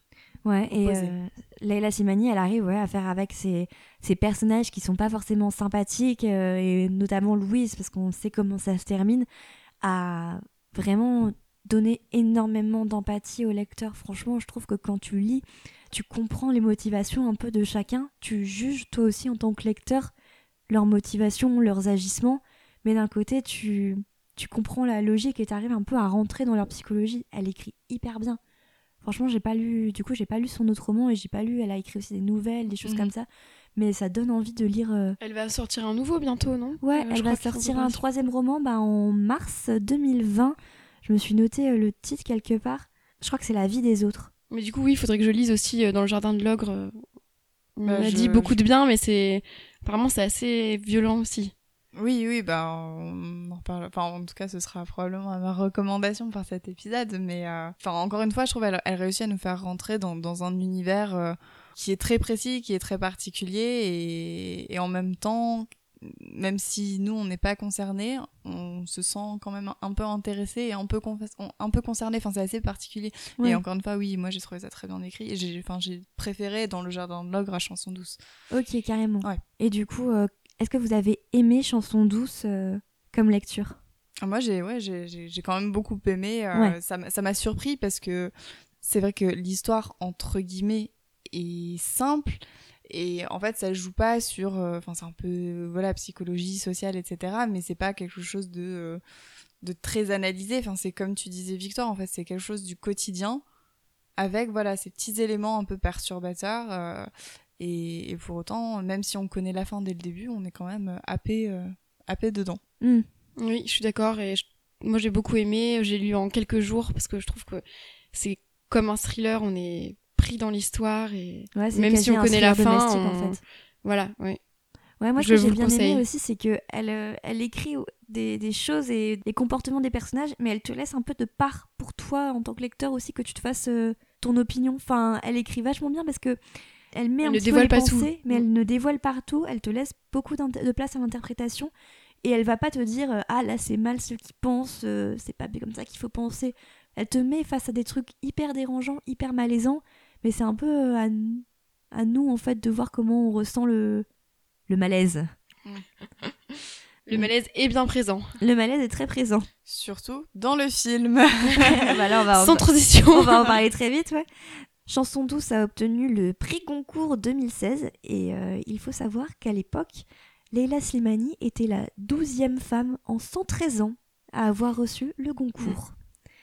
Ouais, et Opposé. euh, Leila Slimani, elle arrive ouais, à faire avec ces, ces personnages qui sont pas forcément sympathiques, euh, et notamment Louise, parce qu'on sait comment ça se termine, à vraiment donner énormément d'empathie au lecteur. Franchement, je trouve que quand tu lis, tu comprends les motivations un peu de chacun, tu juges toi aussi en tant que lecteur leurs motivations, leurs agissements, mais d'un côté, tu, tu comprends la logique et tu arrives un peu à rentrer dans leur psychologie. Elle écrit hyper bien. Franchement, j'ai pas lu, du coup, j'ai pas lu son autre roman et j'ai pas lu, elle a écrit aussi des nouvelles, des choses Mhm. comme ça, mais ça donne envie de lire. euh, Elle va sortir un nouveau bientôt, non Ouais, Euh, je elle crois va qu'ils sont sortir en un préparation. troisième roman bah, en mars deux mille vingt. Je me suis noté euh, le titre quelque part. Je crois que c'est La vie des autres. Mais du coup, oui, il faudrait que je lise aussi euh, Dans le jardin de l'ogre. euh, On Bah, m'a je- dit beaucoup je- de bien, mais c'est apparemment c'est assez violent aussi. Oui, oui, bah, on en reparle. Enfin, en tout cas, ce sera probablement ma recommandation par cet épisode. Mais, euh, enfin, encore une fois, je trouve qu'elle elle réussit à nous faire rentrer dans, dans un univers euh, qui est très précis, qui est très particulier, et, et en même temps, même si nous, on n'est pas concernés, on se sent quand même un peu intéressé et un peu, con- un peu concerné. Enfin, c'est assez particulier. Ouais. Et encore une fois, oui, moi, j'ai trouvé ça très bien écrit. Et j'ai, enfin, j'ai préféré Dans le jardin de l'ogre à Chanson douce. Ok, carrément. Ouais. Et du coup, euh, est-ce que vous avez aimé Chanson douce euh, comme lecture? Ah, moi, j'ai, ouais, j'ai, j'ai, j'ai quand même beaucoup aimé. Euh, Ouais. ça, m'a- ça m'a surpris parce que c'est vrai que l'histoire, entre guillemets, est simple. Et en fait, ça joue pas sur... Enfin, c'est un peu, euh, voilà, psychologie sociale, et cetera. Mais c'est pas quelque chose de, euh, de très analysé. Enfin, c'est comme tu disais, Victoire, en fait, c'est quelque chose du quotidien avec, voilà, ces petits éléments un peu perturbateurs. euh, et, et pour autant, même si on connaît la fin dès le début, on est quand même happé, euh, happé dedans. Hmm. Oui, je suis d'accord. Et je- moi, j'ai beaucoup aimé. J'ai lu en quelques jours parce que je trouve que c'est comme un thriller. On est pris dans l'histoire et Ouais, c'est même quasi si on un connaît la thriller fin, domestique, on- en fait. voilà, oui. Ouais, moi, ce Je que j'ai vous le bien aimé conseille. aussi, c'est que elle, euh, elle écrit des, des choses et des comportements des personnages, mais elle te laisse un peu de part pour toi, en tant que lecteur aussi, que tu te fasses euh, ton opinion. Enfin, elle écrit vachement bien parce que elle met Elle un ne petit dévoile peu les pas tout. pensées, mais Mm. elle ne dévoile pas tout. Elle te laisse beaucoup d'inter- de place à l'interprétation. Et elle va pas te dire euh, ah là c'est mal ce qu'ils pensent, euh, c'est pas comme ça qu'il faut penser. Elle te met face à des trucs hyper dérangeants, hyper malaisants, mais c'est un peu euh, à, n- à nous en fait de voir comment on ressent le, le malaise. Le malaise est bien présent. Le malaise est très présent. Surtout dans le film. Bah là, on va en- Sans transition. on va en parler très vite, ouais. Chanson douce a obtenu le prix Goncourt deux mille seize et euh, il faut savoir qu'à l'époque, Leila Slimani était la douzième femme en cent treize ans à avoir reçu le Goncourt.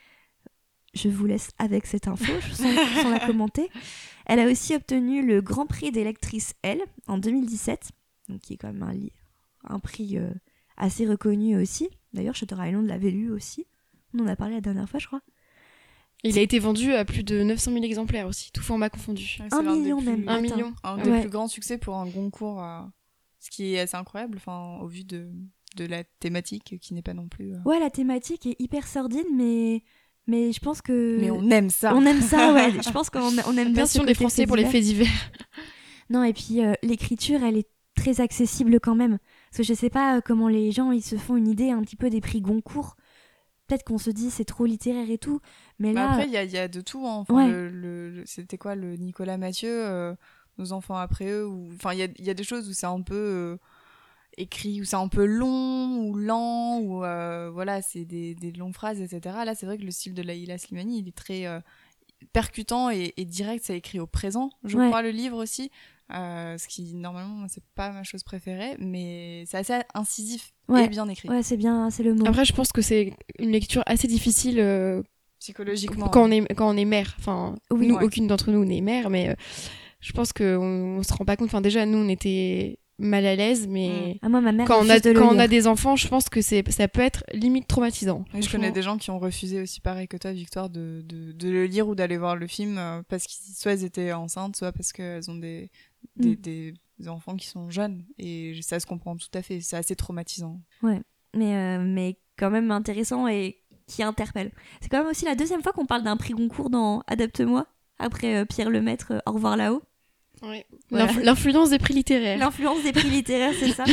Je vous laisse avec cette info, sans, sans la commenter. Elle a aussi obtenu le Grand Prix des lectrices Elle en deux mille dix-sept, donc qui est quand même un, li- un prix euh, assez reconnu aussi. D'ailleurs, Shutter Island l'avait lu aussi. On en a parlé la dernière fois, je crois. Il a été vendu à plus de neuf cent mille exemplaires aussi, tout format confondu. Ouais, Un c'est l'un des million plus- même. Un Attends. million. Un des Ouais. plus grands succès pour un Goncourt, euh, ce qui est assez incroyable, enfin, au vu de, de la thématique qui n'est pas non plus. euh, Ouais, la thématique est hyper sordide, mais, mais je pense que... Mais on aime ça. On aime ça, ouais. Je pense qu'on on aime bien ce Passion des côté Français fait pour les divers. faits divers. Non, et puis euh, l'écriture, elle est très accessible quand même. Parce que je sais pas euh, comment les gens, ils se font une idée un petit peu des prix Goncourt. Peut-être qu'on se dit c'est trop littéraire et tout, mais Bah là... après, il y a, il y a de tout. Hein. Enfin, Ouais. le, le- le- c'était quoi, le Nicolas Mathieu, euh, Nos enfants après eux. Ou... Enfin, il y a, il y a des choses où c'est un peu euh, écrit, où c'est un peu long ou lent, ou euh, voilà, c'est des, des longues phrases, et cetera. Là, c'est vrai que le style de Leila Slimani, il est très euh, percutant et, et direct. Ça écrit au présent, je Ouais. crois, le livre aussi. Euh, ce qui, normalement, moi, c'est pas ma chose préférée, mais c'est assez incisif Ouais. et bien écrit. Ouais, c'est bien, c'est le mot. Après, je pense que c'est une lecture assez difficile euh, Psychologiquement. quand on est quand on est mère. Enfin, Oui. nous, Ouais. aucune d'entre nous n'est mère, mais euh, je pense qu'on on se rend pas compte. Enfin, déjà, nous, on était mal à l'aise, mais Ah, moi, ma mère quand, on a, refuse de le quand on lire. a des enfants, je pense que c'est ça peut être limite traumatisant. Oui, je connais des gens qui ont refusé aussi, pareil que toi, Victoire, de, de, de le lire ou d'aller voir le film euh, parce que soit elles étaient enceintes, soit parce qu'elles ont des, des, Mm. des, des enfants qui sont jeunes. Et ça se comprend tout à fait. C'est assez traumatisant. mais, euh, mais quand même intéressant et qui interpelle. C'est quand même aussi la deuxième fois qu'on parle d'un prix Goncourt dans Adapte-moi, après euh, Pierre Lemaître, euh, Au revoir là-haut. Voilà. L'inf- L'influence des prix littéraires. L'influence des prix littéraires, c'est ça.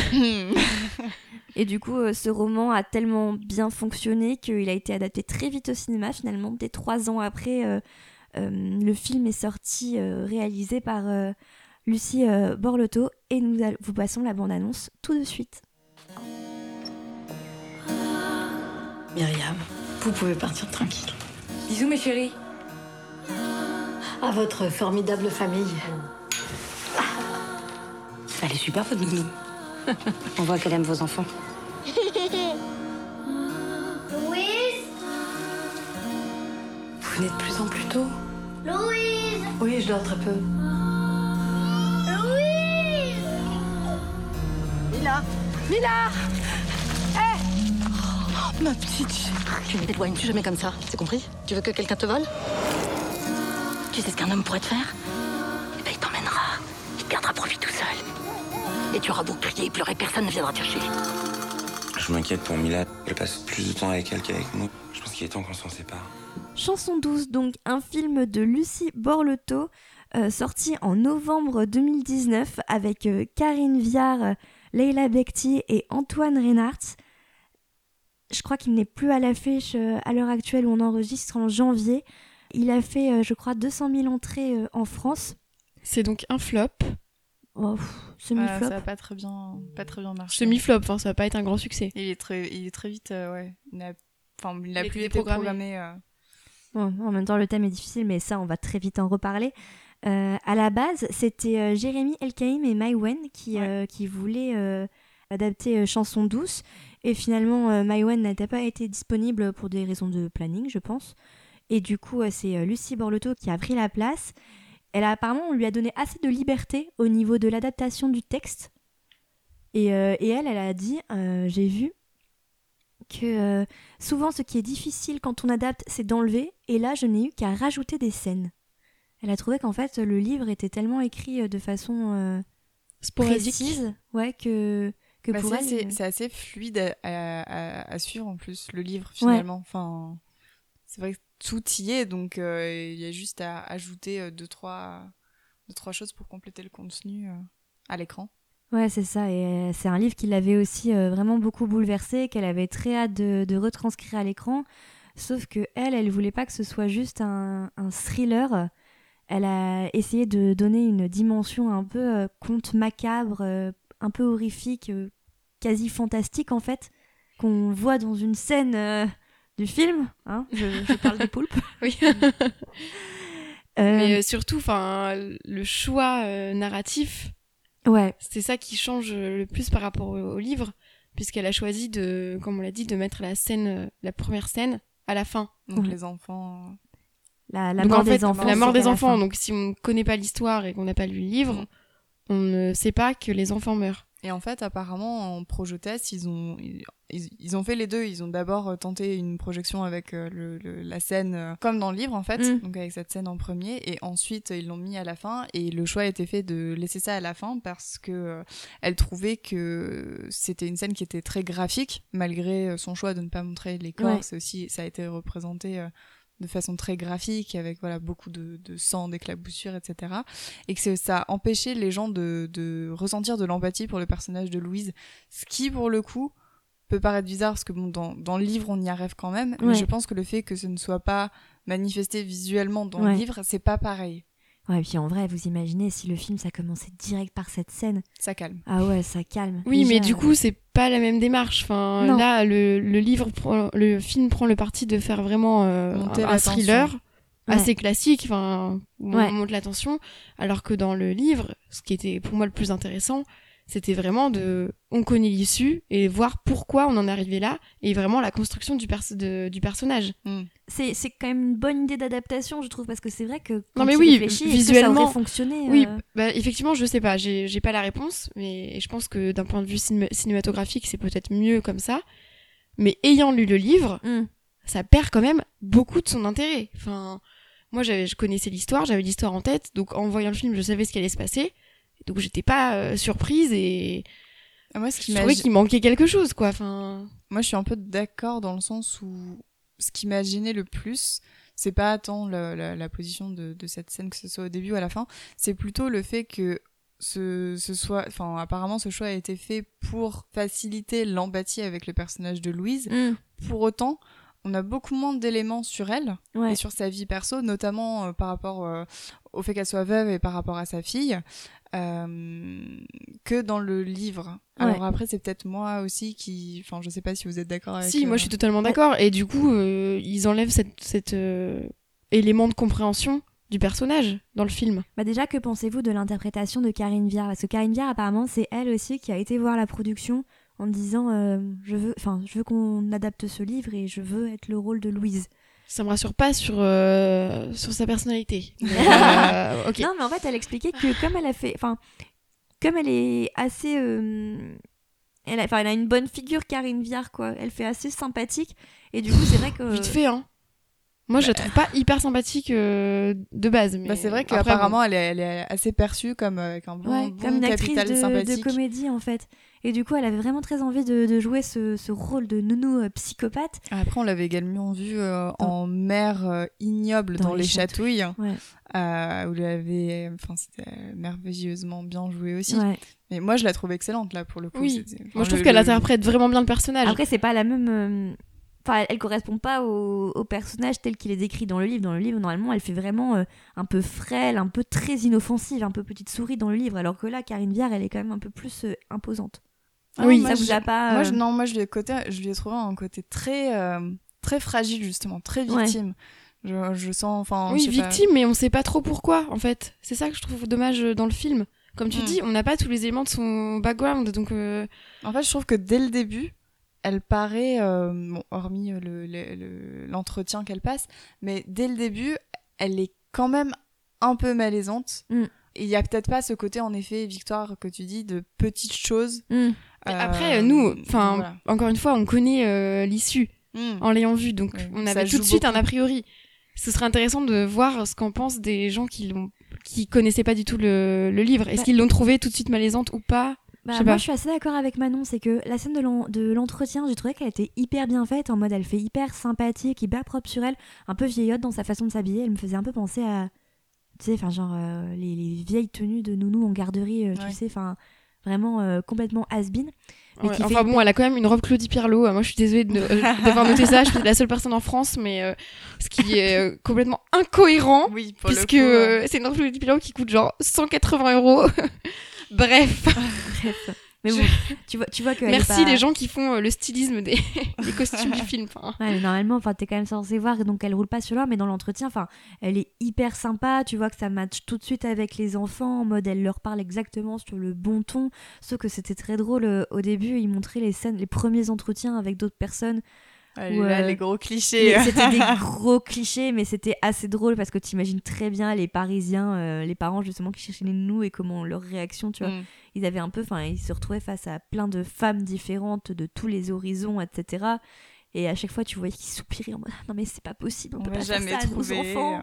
Et du coup, euh, ce roman a tellement bien fonctionné qu'il a été adapté très vite au cinéma, finalement, dès trois ans après euh, Euh, le film est sorti, euh, réalisé par euh, Lucie euh, Borlotto, et nous a- vous passons la bande-annonce tout de suite. Myriam, vous pouvez partir tranquille. Bisous, mes chéris. À votre formidable famille. Elle est super, votre nounou. On voit qu'elle aime vos enfants. Louise Vous venez de plus en plus tôt. Louise Oui, je dors très peu. Louise Mila Mila Eh Ma petite. Tu ne t'éloignes plus jamais comme ça, c'est compris? Tu veux que quelqu'un te vole? Tu sais ce qu'un homme pourrait te faire? Eh ben, il t'emmènera. Il te gardera pour lui tout seul. Et tu auras beau crier et pleurer, personne ne viendra te chercher. Je m'inquiète pour Mila. Elle passe plus de temps avec elle qu'avec nous. Je pense qu'il est temps qu'on s'en sépare. Chanson douce, donc un film de Lucie Borlotto, euh, sorti en novembre deux mille dix-neuf avec euh, Karine Viard, euh, Leila Bekti et Antoine Reinhardt. Je crois qu'il n'est plus à l'affiche euh, à l'heure actuelle où on enregistre en janvier. Il a fait, euh, je crois, deux cent mille entrées euh, en France. C'est donc un flop. Oh, pff, Ouais, semi-flop. ça va pas très bien, pas très bien marché. Semi-flop, enfin, ça va pas être un grand succès. Il est très, il est très vite, euh, ouais. Il n'a, enfin, il n'a Il plus était été programmé. programmé. euh. Bon, en même temps, le thème est difficile, mais ça, on va très vite en reparler. Euh, à la base, c'était euh, Jérémy Elkaïm et Maïwen qui, Ouais. euh, qui voulaient euh, adapter euh, Chanson douce. Et finalement, euh, Maïwen n'a pas été disponible pour des raisons de planning, je pense. Et du coup, euh, c'est euh, Lucie Borlotto qui a pris la place. Elle a, apparemment, on lui a donné assez de liberté au niveau de l'adaptation du texte. Et, euh, et elle, elle a dit, euh, j'ai vu que euh, souvent ce qui est difficile quand on adapte, c'est d'enlever, et là je n'ai eu qu'à rajouter des scènes. Elle a trouvé qu'en fait le livre était tellement écrit euh, de façon euh, Sporadique. précise, ouais, que, que Bah, pour c'est, elle... assez, euh, c'est assez fluide à, à, à suivre en plus, le livre finalement. Enfin, c'est vrai que tout y est, donc euh, il y a juste à ajouter euh, deux, trois, deux, trois choses pour compléter le contenu euh, à l'écran. Ouais, c'est ça, et euh, c'est un livre qui l'avait aussi euh, vraiment beaucoup bouleversée, qu'elle avait très hâte de, de retranscrire à l'écran, sauf que elle, elle voulait pas que ce soit juste un, un thriller. Elle a essayé de donner une dimension un peu euh, conte macabre, euh, un peu horrifique, euh, quasi fantastique en fait, qu'on voit dans une scène euh, du film, hein, je, je parle des poulpes. Oui. Euh, Mais euh, surtout, enfin, le choix euh, narratif, ouais, c'est ça qui change le plus par rapport au, au livre, puisqu'elle a choisi de, comme on l'a dit, de mettre la scène, euh, la première scène à la fin. Donc Ouais. les enfants. la, la Donc mort en fait, des enfants. la mort c'est des à la enfants. fin. Donc si on ne connaît pas l'histoire et qu'on n'a pas lu le livre, Mm. on ne sait pas que les enfants meurent. Et en fait, apparemment, en projotest, ils ont, ils, ils ont fait les deux. Ils ont d'abord euh, tenté une projection avec euh, le, le- la scène, euh, comme dans le livre en fait, Mm. donc avec cette scène en premier, et ensuite euh, ils l'ont mis à la fin. Et le choix a été fait de laisser ça à la fin parce que euh, elle trouvait que c'était une scène qui était très graphique, malgré euh, son choix de ne pas montrer les corps. Ouais. C'est aussi, ça a été représenté euh, de façon très graphique, avec voilà beaucoup de, de sang, d'éclaboussures, et cetera. Et que c'est- ça a empêché les gens de, de ressentir de l'empathie pour le personnage de Louise, ce qui pour le coup peut paraître bizarre parce que bon, dans, dans le livre on y arrive quand même, mais Ouais. je pense que le fait que ce ne soit pas manifesté visuellement dans Ouais. le livre, c'est pas pareil. Ouais, et puis en vrai, vous imaginez si le film ça commençait direct par cette scène. Ça calme. Ah ouais, ça calme. Oui, Déjà, mais du euh, coup, c'est pas la même démarche. Enfin, Non. là, le, le livre, prend- le film prend le parti de faire vraiment euh, Monter un, un l'attention. thriller Ouais. assez classique, enfin, où Ouais. on monte l'attention, alors que dans le livre, ce qui était pour moi le plus intéressant, c'était vraiment de, on connaît l'issue et voir pourquoi on en est arrivé là, et vraiment la construction du, perso- de- du personnage. Mm. c'est c'est quand même une bonne idée d'adaptation, je trouve, parce que c'est vrai que quand mais tu oui, réfléchis, est-ce que visuellement- ça aurait fonctionné. Oui, euh, bah, effectivement, je sais pas, j'ai j'ai pas la réponse, mais je pense que d'un point de vue cinéma- cinématographique, c'est peut-être mieux comme ça. Mais ayant lu le livre, hmm. ça perd quand même beaucoup de son intérêt. Enfin, moi, j'avais, je connaissais l'histoire, j'avais l'histoire en tête, donc en voyant le film, je savais ce qui allait se passer, donc j'étais pas euh, surprise et Ah, moi, ce qui je m'a trouvais qu'il manquait quelque chose, quoi. Enfin, Moi, je suis un peu d'accord dans le sens où ce qui m'a gêné le plus, c'est pas tant le- la, la position de, de cette scène, que ce soit au début ou à la fin, c'est plutôt le fait que ce, ce soit, enfin, apparemment, ce choix a été fait pour faciliter l'empathie avec le personnage de Louise. Hmm. Pour autant, on a beaucoup moins d'éléments sur elle Ouais. et sur sa vie perso, notamment euh, par rapport euh, au fait qu'elle soit veuve et par rapport à sa fille, euh, que dans le livre. Ouais. Alors après, c'est peut-être moi aussi qui... Enfin, je sais pas si vous êtes d'accord avec... Si, euh, moi je suis totalement d'accord. Et du coup, euh, ils enlèvent cet cette, euh, élément de compréhension du personnage dans le film. Bah déjà, que pensez-vous de l'interprétation de Karine Viard? Parce que Karine Viard, apparemment, c'est elle aussi qui a été voir la production en disant euh, je veux, enfin, je veux qu'on adapte ce livre et je veux être le rôle de Louise. Ça me rassure pas sur, euh, sur sa personnalité. Mais, euh, ok. Non, mais en fait, elle expliquait que comme elle a fait, enfin, comme elle est assez, euh, elle a, enfin, elle a une bonne figure, Karine Viard, quoi. Elle fait assez sympathique et du coup, c'est vrai que Vite fait, hein. Moi, je la trouve pas hyper sympathique euh, de base. Mais Bah, c'est vrai après, qu'apparemment, bon. elle, est, elle est assez perçue comme euh, avec un bon, ouais, bon comme une actrice capital de, de sympathique. comédie, en fait. Et du coup, elle avait vraiment très envie de, de jouer ce, ce rôle de nounou euh, psychopathe. Après, on l'avait également vue euh, en mère euh, ignoble dans, Dans Les Les Chatouilles, Ouais. euh, où elle avait, enfin, c'était merveilleusement bien joué aussi. Ouais. Mais moi, je la trouve excellente là pour le coup. Oui. C'était- enfin, Moi, je trouve le- qu'elle le- interprète vraiment bien le personnage. Après, c'est pas la même. euh, Enfin, elle, elle correspond pas au, au personnage tel qu'il est décrit dans le livre. Dans le livre, normalement, elle fait vraiment euh, un peu frêle, un peu très inoffensive, un peu petite souris dans le livre. Alors que là, Karine Viard, elle est quand même un peu plus euh, imposante. Ah, Oui, moi, ça je- vous a pas. Moi, euh, je, non, moi, je lui ai, côté, je lui ai trouvé un côté très, euh, très fragile justement, très Ouais. victime. Je, je sens, enfin, Oui, je sais pas. victime, mais on sait pas trop pourquoi, en fait. C'est ça que je trouve dommage euh, dans le film. Comme tu Mm. dis, on n'a pas tous les éléments de son background, donc... euh, En fait, je trouve que dès le début, elle paraît, euh, bon, hormis euh, le, le- le- l'entretien qu'elle passe, mais dès le début, elle est quand même un peu malaisante. Mm. Et il y a peut-être pas ce côté, en effet, Victoire, que tu dis, de petites choses. hmm. Mais Euh, après, nous, enfin, voilà. encore une fois, on connaît euh, l'issue Mm. en l'ayant vu, donc Ouais, on ça avait tout joue de suite beaucoup. un a priori. Ce serait intéressant de voir ce qu'en pensent des gens qui l'ont, qui connaissaient pas du tout le, le livre. Est-ce Bah- qu'ils l'ont trouvé tout de suite malaisante ou pas? Bah, Je sais moi, pas. je suis assez d'accord avec Manon. C'est que la scène de, l'en- de l'entretien, j'ai trouvé qu'elle était hyper bien faite. En mode, elle fait hyper sympathique, hyper propre sur elle. Un peu vieillotte dans sa façon de s'habiller. Elle me faisait un peu penser à. Tu sais, enfin, genre, euh, les, les vieilles tenues de nounou en garderie, euh, Ouais. tu sais, enfin, vraiment euh, complètement has-been. Mais Ouais, qui fait enfin bon, hyper- elle a quand même une robe Claudie Pierlot. Euh, Moi, je suis désolée de, euh, d'avoir noté ça. Je suis la seule personne en France, mais euh, ce qui est euh, complètement incohérent, Oui, pour le puisque coup, euh, ouais. c'est une robe Claudie Pierlot qui coûte genre cent quatre-vingts euros. Bref, Bref. Mais bon, tu vois, tu vois que. merci les gens qui font euh, le stylisme des, des costumes du film. Enfin, Ouais, mais normalement, enfin, t'es quand même censé voir, donc elle roule pas sur l'or, mais dans l'entretien, enfin, elle est hyper sympa, tu vois que ça match tout de suite avec les enfants, en mode elle leur parle exactement sur le bon ton, sauf que c'était très drôle, euh, au début, ils montraient les scènes, les premiers entretiens avec d'autres personnes, Allez, où, là, euh, les gros clichés. mais c'était des gros clichés, mais c'était assez drôle, parce que t'imagines très bien les Parisiens, euh, les parents justement qui cherchaient les nounous et comment leur réaction, tu vois, Mm. ils avaient un peu, enfin, ils se retrouvaient face à plein de femmes différentes de tous les horizons, et cetera. Et à chaque fois, tu voyais qu'ils soupiraient en mode non mais c'est pas possible, on, On peut va pas faire jamais ça à nos trouver. enfants.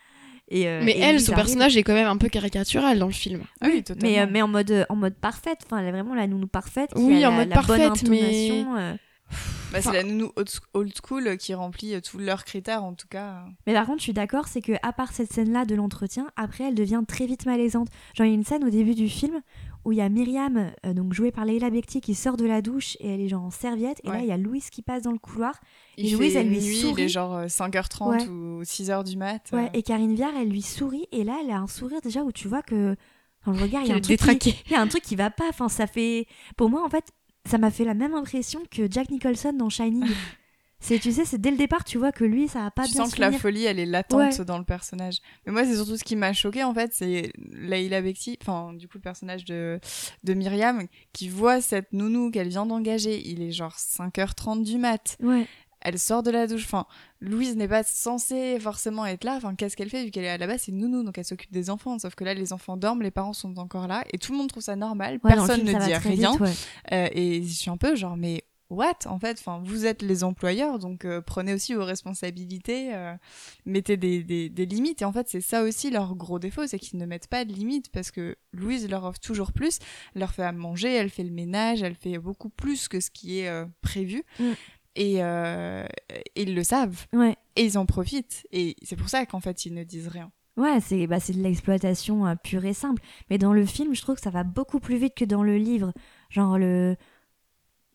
Et, euh, mais et elle, Louise son arrive. personnage est quand même un peu caricatural dans le film. Ah oui, totalement. mais, euh, mais en mode euh, en mode parfaite, enfin elle est vraiment la nounou parfaite. qui Oui, a en la, mode la bonne parfaite, mais- intonation, euh. Bah, Enfin- c'est la nounou old old school qui remplit euh, tous leurs critères, en tout cas. Mais par contre, je suis d'accord, c'est que à part cette scène-là de l'entretien, après elle devient très vite malaisante. Genre il y a une scène au début du film où il y a Myriam, euh, donc jouée par Leila Bekti, qui sort de la douche et elle est genre en serviette. Et Ouais. là il y a Louise qui passe dans le couloir. Il Et fait Louise, elle lui nuit, il sourit. est genre euh, cinq heures trente Ouais. ou six heures du mat. Ouais, euh. et Karine Viard, elle lui sourit, et là, elle a un sourire déjà où tu vois que dans le regard, il y a Qu'elle un est truc détraquée. qui... il y a un truc qui va pas. Enfin, ça fait, pour moi, en fait, ça m'a fait la même impression que Jack Nicholson dans Shining. C'est, tu sais, c'est dès le départ, tu vois que lui, ça va pas Tu bien sens se que la finir. folie, elle est latente Ouais. dans le personnage. Mais moi, c'est surtout ce qui m'a choqué en fait, c'est Leila Bekti, enfin, du coup, le personnage de, de Myriam, qui voit cette nounou qu'elle vient d'engager. Il est genre cinq heures trente du mat. Ouais. Elle sort de la douche. Enfin, Louise n'est pas censée forcément être là. Enfin, qu'est-ce qu'elle fait vu qu'elle est à la base, c'est une nounou, donc elle s'occupe des enfants. Sauf que là, les enfants dorment, les parents sont encore là, et tout le monde trouve ça normal. Ouais, dans le Personne film, ne ça va dit très rien. vite, ouais. Euh, et je suis un peu genre, mais what en fait, enfin, vous êtes les employeurs, donc euh, prenez aussi vos responsabilités, euh, mettez des, des, des limites. Et en fait, c'est ça aussi leur gros défaut, c'est qu'ils ne mettent pas de limites, parce que Louise leur offre toujours plus, elle leur fait à manger, elle fait le ménage, elle fait beaucoup plus que ce qui est euh, prévu. Mm. Et, euh, et ils le savent, Ouais. et ils en profitent. Et c'est pour ça qu'en fait, ils ne disent rien. Ouais, c'est, bah, c'est de l'exploitation euh, pure et simple. Mais dans le film, je trouve que ça va beaucoup plus vite que dans le livre. Genre, le,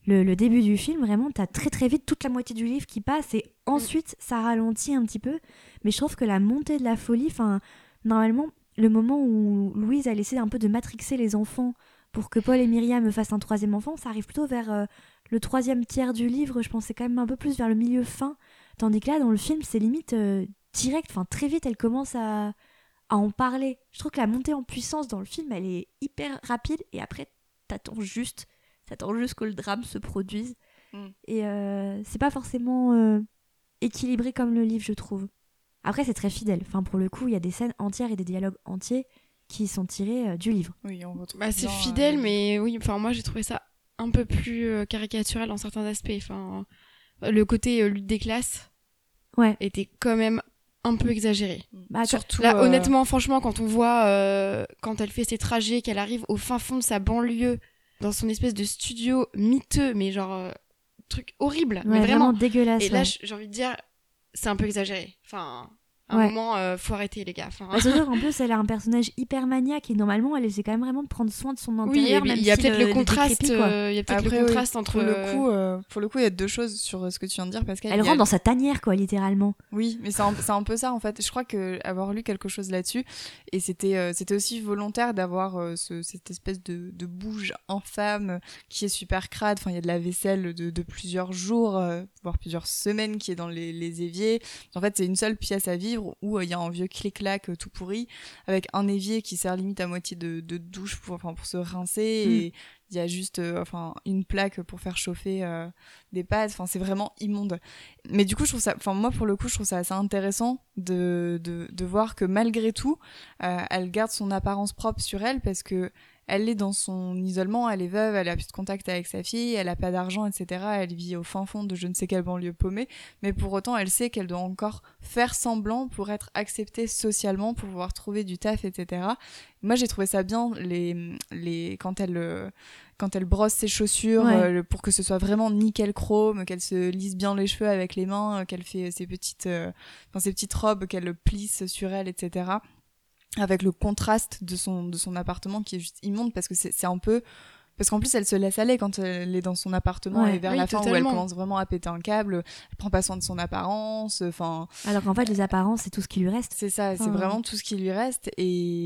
le, le début du film, vraiment, t'as très très vite toute la moitié du livre qui passe et ensuite ça ralentit un petit peu. Mais je trouve que la montée de la folie, enfin, normalement, le moment où Louise a essayé un peu de matrixer les enfants pour que Paul et Myriam fassent un troisième enfant, ça arrive plutôt vers euh, le troisième tiers du livre. Je pensais quand même un peu plus vers le milieu fin. Tandis que là, dans le film, c'est limite euh, direct, enfin très vite, elle commence à, à en parler. Je trouve que la montée en puissance dans le film, elle est hyper rapide et après, t'attends juste. T'attends juste que le drame se produise. Mm. Et euh, c'est pas forcément euh, équilibré comme le livre, je trouve. Après, c'est très fidèle. Enfin, pour le coup, il y a des scènes entières et des dialogues entiers qui sont tirés euh, du livre. Oui, on retrouve. Bah, c'est dans, fidèle, euh, mais oui, enfin, moi, j'ai trouvé ça un peu plus euh, caricatural dans certains aspects. Enfin, le côté euh, lutte des classes ouais. était quand même un peu exagéré. Bah, surtout là, euh... honnêtement, franchement, quand on voit euh, quand elle fait ses trajets, qu'elle arrive au fin fond de sa banlieue, dans son espèce de studio miteux, mais genre euh, truc horrible, ouais, mais vraiment. vraiment dégueulasse. Et là, ouais. j'ai envie de dire, c'est un peu exagéré. Enfin, à un ouais. moment, euh, faut arrêter les gars. Enfin... Bah, surtout qu'en plus, elle a un personnage hyper maniaque et normalement, elle essaie quand même vraiment de prendre soin de son intérieur. Oui, il y a si peut-être le, le contraste. Il euh, y a peut-être Après, le contraste oui, entre. Pour le coup, euh, pour le coup, il y a deux choses sur ce que tu viens de dire, Pascal. Elle rentre a... dans sa tanière, quoi, littéralement. Oui, mais c'est un, c'est un peu ça en fait. Je crois que avoir lu quelque chose là-dessus, et c'était euh, c'était aussi volontaire d'avoir euh, ce, cette espèce de, de bouge infâme qui est super crade. Enfin, il y a de la vaisselle de, de plusieurs jours, euh, voire plusieurs semaines, qui est dans les, les éviers. En fait, c'est une seule pièce à vivre où il euh, y a un vieux clic-clac euh, tout pourri avec un évier qui sert limite à moitié de, de douche pour, enfin, pour se rincer. Mm. Et il y a juste euh, enfin une plaque pour faire chauffer euh, des pâtes. Enfin, c'est vraiment immonde. Mais du coup, je trouve ça, enfin moi pour le coup, je trouve ça assez intéressant de de, de voir que malgré tout, euh, elle garde son apparence propre sur elle parce que elle est dans son isolement, elle est veuve, elle a plus de contact avec sa fille, elle a pas d'argent, et cetera. Elle vit au fin fond de je ne sais quelle banlieue paumée, mais pour autant, elle sait qu'elle doit encore faire semblant pour être acceptée socialement, pour pouvoir trouver du taf, et cetera. Moi, j'ai trouvé ça bien les les quand elle euh, quand elle brosse ses chaussures ouais. euh, pour que ce soit vraiment nickel chrome, qu'elle se lisse bien les cheveux avec les mains, qu'elle fait ses petites euh, enfin ses petites robes qu'elle plisse sur elle, et cetera. Avec le contraste de son de son appartement qui est juste immonde parce que c'est c'est un peu parce qu'en plus elle se laisse aller quand elle est dans son appartement ouais, et vers oui, la fin totalement. Où elle commence vraiment à péter un câble, elle prend pas soin de son apparence, enfin alors qu'en fait les apparences c'est tout ce qui lui reste. C'est ça, enfin, c'est vraiment tout ce qui lui reste et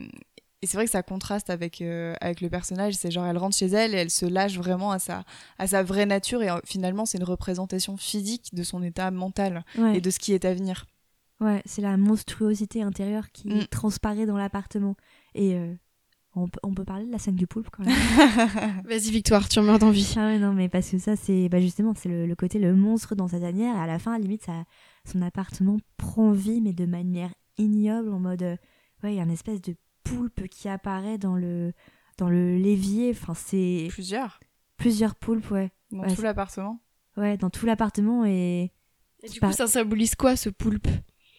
et c'est vrai que ça contraste avec euh, avec le personnage, c'est genre elle rentre chez elle et elle se lâche vraiment à sa à sa vraie nature et euh, finalement c'est une représentation physique de son état mental ouais. et de ce qui est à venir. Ouais, c'est la monstruosité intérieure qui mm. transparaît dans l'appartement. Et euh, on, peut, on peut parler de la scène du poulpe quand même. Vas-y Victoire, tu en meurs d'envie. Ah ouais, non, mais parce que ça, c'est bah justement, c'est le, le côté le monstre dans sa tanière. Et à la fin, à la limite, ça, son appartement prend vie, mais de manière ignoble, en mode... Euh, ouais, il y a une espèce de poulpe qui apparaît dans le, dans le l'évier. Enfin, c'est... Plusieurs Plusieurs poulpes, ouais. Dans ouais, tout l'appartement Ouais, dans tout l'appartement et... Et du coup, ça symbolise quoi, ce poulpe ?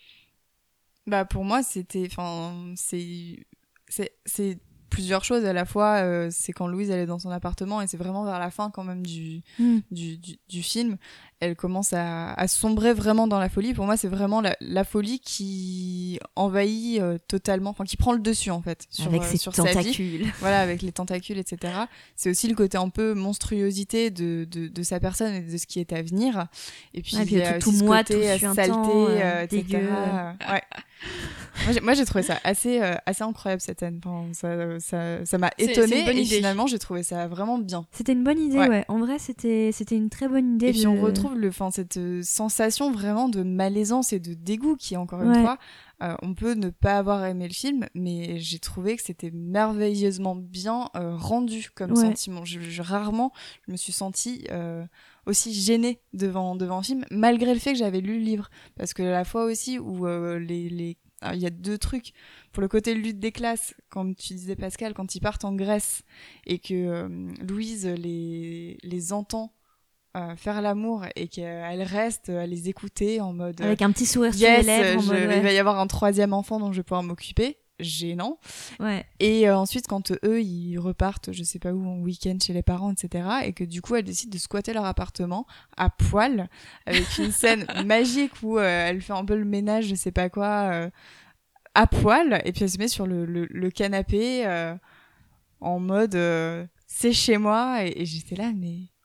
Bah pour moi c'était enfin c'est c'est c'est plusieurs choses à la fois euh, c'est quand Louise elle est dans son appartement et c'est vraiment vers la fin quand même du mm. du, du du film elle commence à, à sombrer vraiment dans la folie. Pour moi c'est vraiment la, la folie qui envahit euh, totalement, enfin qui prend le dessus en fait sur, avec euh, ses sur tentacules. Sa vie. Voilà, avec les tentacules, etc. C'est aussi le côté un peu monstruosité de de, de sa personne et de ce qui est à venir. Et puis, ouais, puis il y a tout, aussi tout ce moi, côté tout saleté, euh, euh, et cetera. Dégueu. Ouais. moi, j'ai, moi j'ai trouvé ça assez euh, assez incroyable cette scène. Enfin, ça ça ça m'a étonnée et idée. Finalement j'ai trouvé ça vraiment bien. C'était une bonne idée, ouais. ouais. En vrai c'était c'était une très bonne idée. Et de... puis on retrouve le, enfin cette sensation vraiment de malaisance et de dégoût qui encore une ouais. fois, euh, on peut ne pas avoir aimé le film, mais j'ai trouvé que c'était merveilleusement bien euh, rendu comme ouais. sentiment. Je, je rarement je me suis sentie euh, aussi gênée devant devant un film, malgré le fait que j'avais lu le livre, parce que la fois aussi où euh, les les il y a deux trucs pour le côté lutte des classes, comme tu disais Pascal, quand ils partent en Grèce et que euh, Louise les les entend euh, faire l'amour et qu'elle reste à les écouter en mode avec un petit sourire yes, sur les lèvres en je, mode, ouais. il va y avoir un troisième enfant dont je vais pouvoir m'occuper, gênant. Ouais. Et euh, ensuite quand eux ils repartent je sais pas où en week-end chez les parents, etc., et que du coup elle décide de squatter leur appartement à poil avec une scène magique où euh, elle fait un peu le ménage je sais pas quoi euh, à poil et puis elle se met sur le, le, le canapé euh, en mode euh, c'est chez moi et, et j'étais là mais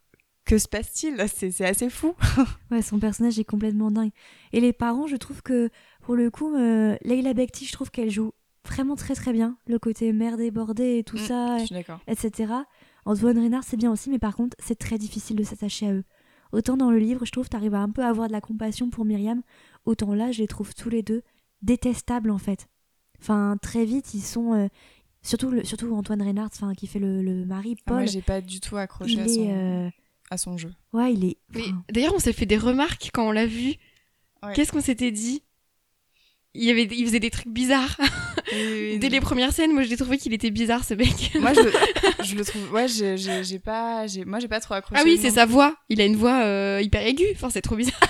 que se passe-t-il ? c'est, c'est assez fou. Ouais, son personnage est complètement dingue. Et les parents, je trouve que, pour le coup, euh, Leila Bekti, je trouve qu'elle joue vraiment très très bien. Le côté mère débordée et tout mmh, ça, je suis d'accord. et cetera. Antoine Reynard, c'est bien aussi, mais par contre, c'est très difficile de s'attacher à eux. Autant dans le livre, je trouve, t'arrives à un peu avoir de la compassion pour Myriam, autant là, je les trouve tous les deux détestables, en fait. Enfin, très vite, ils sont... Euh, surtout, le, surtout Antoine Reynard, enfin, qui fait le, le mari, Paul. Ah, moi, j'ai pas du tout accroché il à est, son, euh, à son jeu. Ouais, il est... Mais enfin, d'ailleurs, on s'est fait des remarques quand on l'a vu. Ouais. Qu'est-ce qu'on s'était dit ? il, y avait, il faisait des trucs bizarres. Et... Dès les premières scènes, moi, j'ai trouvé qu'il était bizarre, ce mec. Moi, je, je le trouve... Ouais, j'ai, j'ai, j'ai pas... J'ai... Moi, j'ai pas trop accroché. Ah oui, c'est sa voix. Il a une voix euh, hyper aiguë. Enfin, c'est trop bizarre.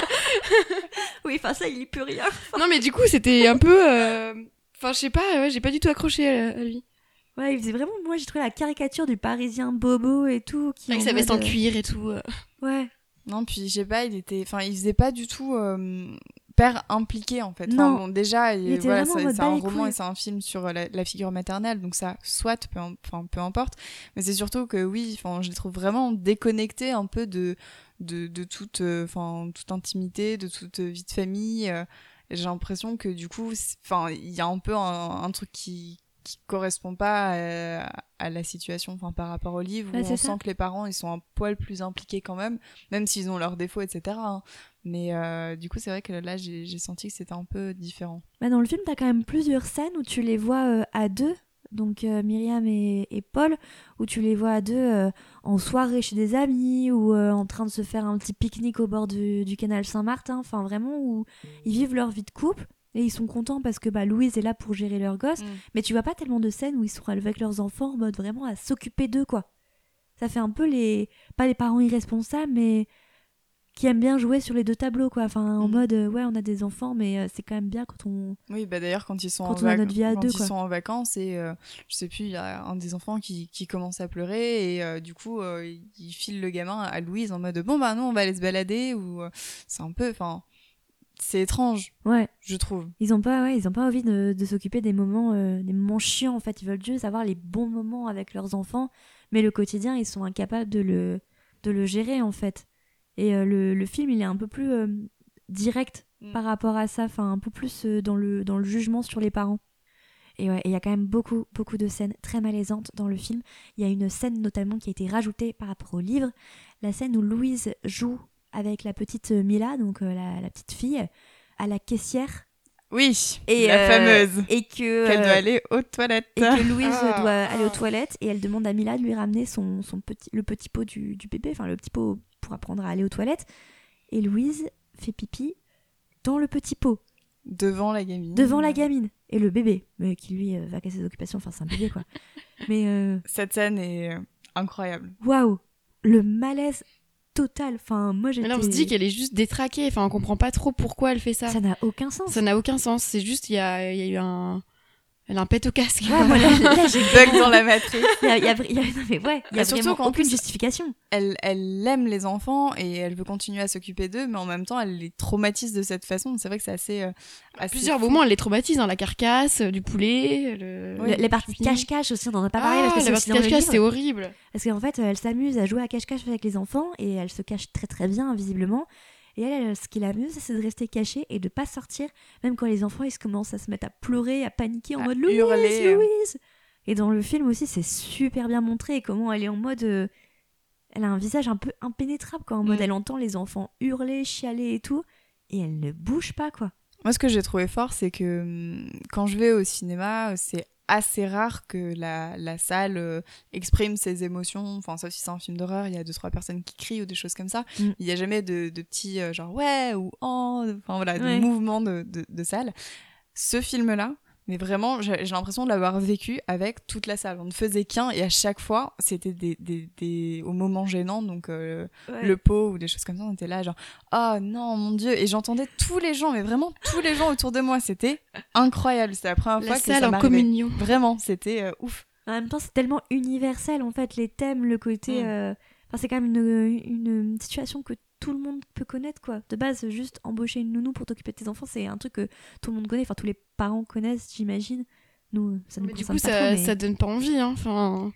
Oui, enfin, ça, il y peut rien. Non, mais du coup, c'était un peu... euh, Enfin, je sais pas, ouais, j'ai pas du tout accroché à, à lui. Ouais, il faisait vraiment... Moi, j'ai trouvé la caricature du Parisien bobo et tout. Qui Avec en sa veste en mode, euh, cuir et tout. euh. Ouais. Non, puis je sais pas, il était... Enfin, il faisait pas du tout... Euh... père impliqué en fait. Enfin, Non. bon, déjà, il, Il était voilà, vraiment en ça, mode c'est bas un les roman couilles. et c'est un film sur la, la figure maternelle, donc ça, soit, peu, enfin, peu importe. Mais c'est surtout que oui, enfin, je les trouve vraiment déconnectés un peu de, de, de toute, enfin, toute intimité, de toute vie de famille. Euh, j'ai l'impression que du coup, enfin, il y a un peu un, un truc qui qui correspond pas à, à la situation, enfin, par rapport au livre, Bah, où c'est on ça. sent que les parents, ils sont un poil plus impliqués quand même, même s'ils ont leurs défauts, et cetera. Hein. Mais euh, du coup, c'est vrai que là, j'ai, j'ai senti que c'était un peu différent. Bah, dans le film, t'as quand même plusieurs scènes où tu les vois euh, à deux, donc euh, Myriam et, et Paul, où tu les vois à deux euh, en soirée chez des amis ou euh, en train de se faire un petit pique-nique au bord du, du canal Saint-Martin, enfin vraiment où ils vivent leur vie de couple et ils sont contents parce que bah, Louise est là pour gérer leurs gosses, Mm. mais tu vois pas tellement de scènes où ils sont avec leurs enfants en mode vraiment à s'occuper d'eux, quoi. Ça fait un peu les... pas les parents irresponsables, mais qui aiment bien jouer sur les deux tableaux, quoi. Enfin, en Mm. mode, euh, ouais, on a des enfants, mais euh, c'est quand même bien quand on... Oui, bah d'ailleurs, quand ils sont, Quand en, on a vac- notre vie à quand deux, ils quoi. sont en vacances, et euh, je sais plus, il y a un des enfants qui, qui commence à pleurer, et euh, du coup, euh, il file le gamin à Louise en mode bon, bah non, on va aller se balader, ou euh, c'est un peu, enfin, c'est étrange, Ouais. je trouve. Ils ont pas, ouais, ils ont pas envie de, de s'occuper des moments, euh, des moments chiants, en fait. Ils veulent juste avoir les bons moments avec leurs enfants, mais le quotidien, ils sont incapables de le, de le gérer, en fait. Et euh, le, le film, il est un peu plus euh, direct Mm. par rapport à ça, enfin, un peu plus euh, dans, le, dans le jugement sur les parents. Et ouais, il y a quand même beaucoup, beaucoup de scènes très malaisantes dans le film. Il y a une scène notamment qui a été rajoutée par rapport au livre, la scène où Louise joue avec la petite Mila, donc euh, la, la petite fille, à la caissière. Oui, Et, la euh, fameuse, Et que, qu'elle euh, doit aller aux toilettes. et que Louise Ah. doit aller aux toilettes et elle demande à Mila de lui ramener son, son petit, le petit pot du, du bébé, enfin le petit pot pour apprendre à aller aux toilettes. Et Louise fait pipi dans le petit pot, Devant la gamine. devant la gamine. Et le bébé, mais qui lui euh, va qu'à ses occupations, enfin c'est un bébé quoi. Mais euh, Cette scène est euh, incroyable. waouh, le malaise total. Enfin, moi j'étais... Mais là, on se dit qu'elle est juste détraquée. Enfin, on comprend pas trop pourquoi elle fait ça. Ça n'a aucun sens. Ça n'a aucun sens. C'est juste, il y a, il y a eu un... Elle a un pet au casque. Ouais, moi, là, là, j'ai... Bug dans la matrice. Il y a, il y a, il y a- non, mais ouais, il y a Ah, surtout vraiment qu'en aucune plus- justification. Elle, elle aime les enfants et elle veut continuer à s'occuper d'eux, mais en même temps, elle les traumatise de cette façon. C'est vrai que c'est assez... euh, À assez plusieurs fou. moments, elle les traumatise. Hein, la carcasse, euh, du poulet... Le... Oui, Le- les parties Fini. cache-cache aussi, on en a pas Ah, parlé parce que la c'est partie aussi dans le cache-cache, livre. c'est horrible. Parce qu'en fait, euh, elle s'amuse à jouer à cache-cache avec les enfants et elle se cache très très bien, visiblement. Et elle, elle, ce qui l'amuse, c'est de rester cachée et de pas sortir, même quand les enfants ils se commencent à se mettre à pleurer, à paniquer en À mode Louise, hurler. Louise. Et dans le film aussi, c'est super bien montré comment elle est en mode. euh, Elle a un visage un peu impénétrable, quoi. En mode, Mm. elle entend les enfants hurler, chialer et tout, et elle ne bouge pas, quoi. Moi, ce que j'ai trouvé fort, c'est que hum, quand je vais au cinéma, c'est assez rare que la, la salle euh, exprime ses émotions. Enfin, sauf si c'est un film d'horreur, il y a deux, trois personnes qui crient ou des choses comme ça. Mm. Il n'y a jamais de, de petits euh, genre ouais ou oh, enfin voilà, Ouais. de mouvements de, de, de salle. Ce film-là, mais vraiment, j'ai, j'ai l'impression de l'avoir vécu avec toute la salle. On ne faisait qu'un et à chaque fois, c'était des, des, des... au moment gênant, donc euh, le pot ou des choses comme ça, on était là genre oh non mon dieu, et j'entendais tous les gens, mais vraiment tous les gens autour de moi, c'était incroyable. C'était la première La fois que salle ça en m'arrivait. communion. Vraiment, c'était euh, ouf. En même temps, c'est tellement universel, en fait, les thèmes, le côté... Mm. euh, Enfin, c'est quand même une, une situation que tout le monde peut connaître, quoi. De base, juste embaucher une nounou pour t'occuper de tes enfants, c'est un truc que tout le monde connaît. Enfin, tous les parents connaissent, j'imagine. Nous, ça nous Mais du concerne coup, pas ça, trop, mais... ça donne pas envie. Hein. Enfin,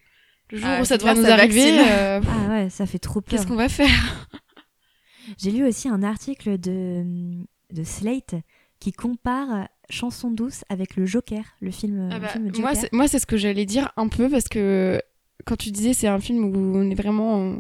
Le jour Ah, où ça c'est devrait clair, nous ça arriver, vaccine. euh, Ah ouais, ça fait trop peur. qu'est-ce qu'on va faire? J'ai lu aussi un article de, de Slate qui compare Chanson douce avec le Joker, le film, Ah le bah, film Joker. moi, c'est, moi, c'est ce que j'allais dire un peu parce que quand tu disais c'est un film où on est vraiment, on,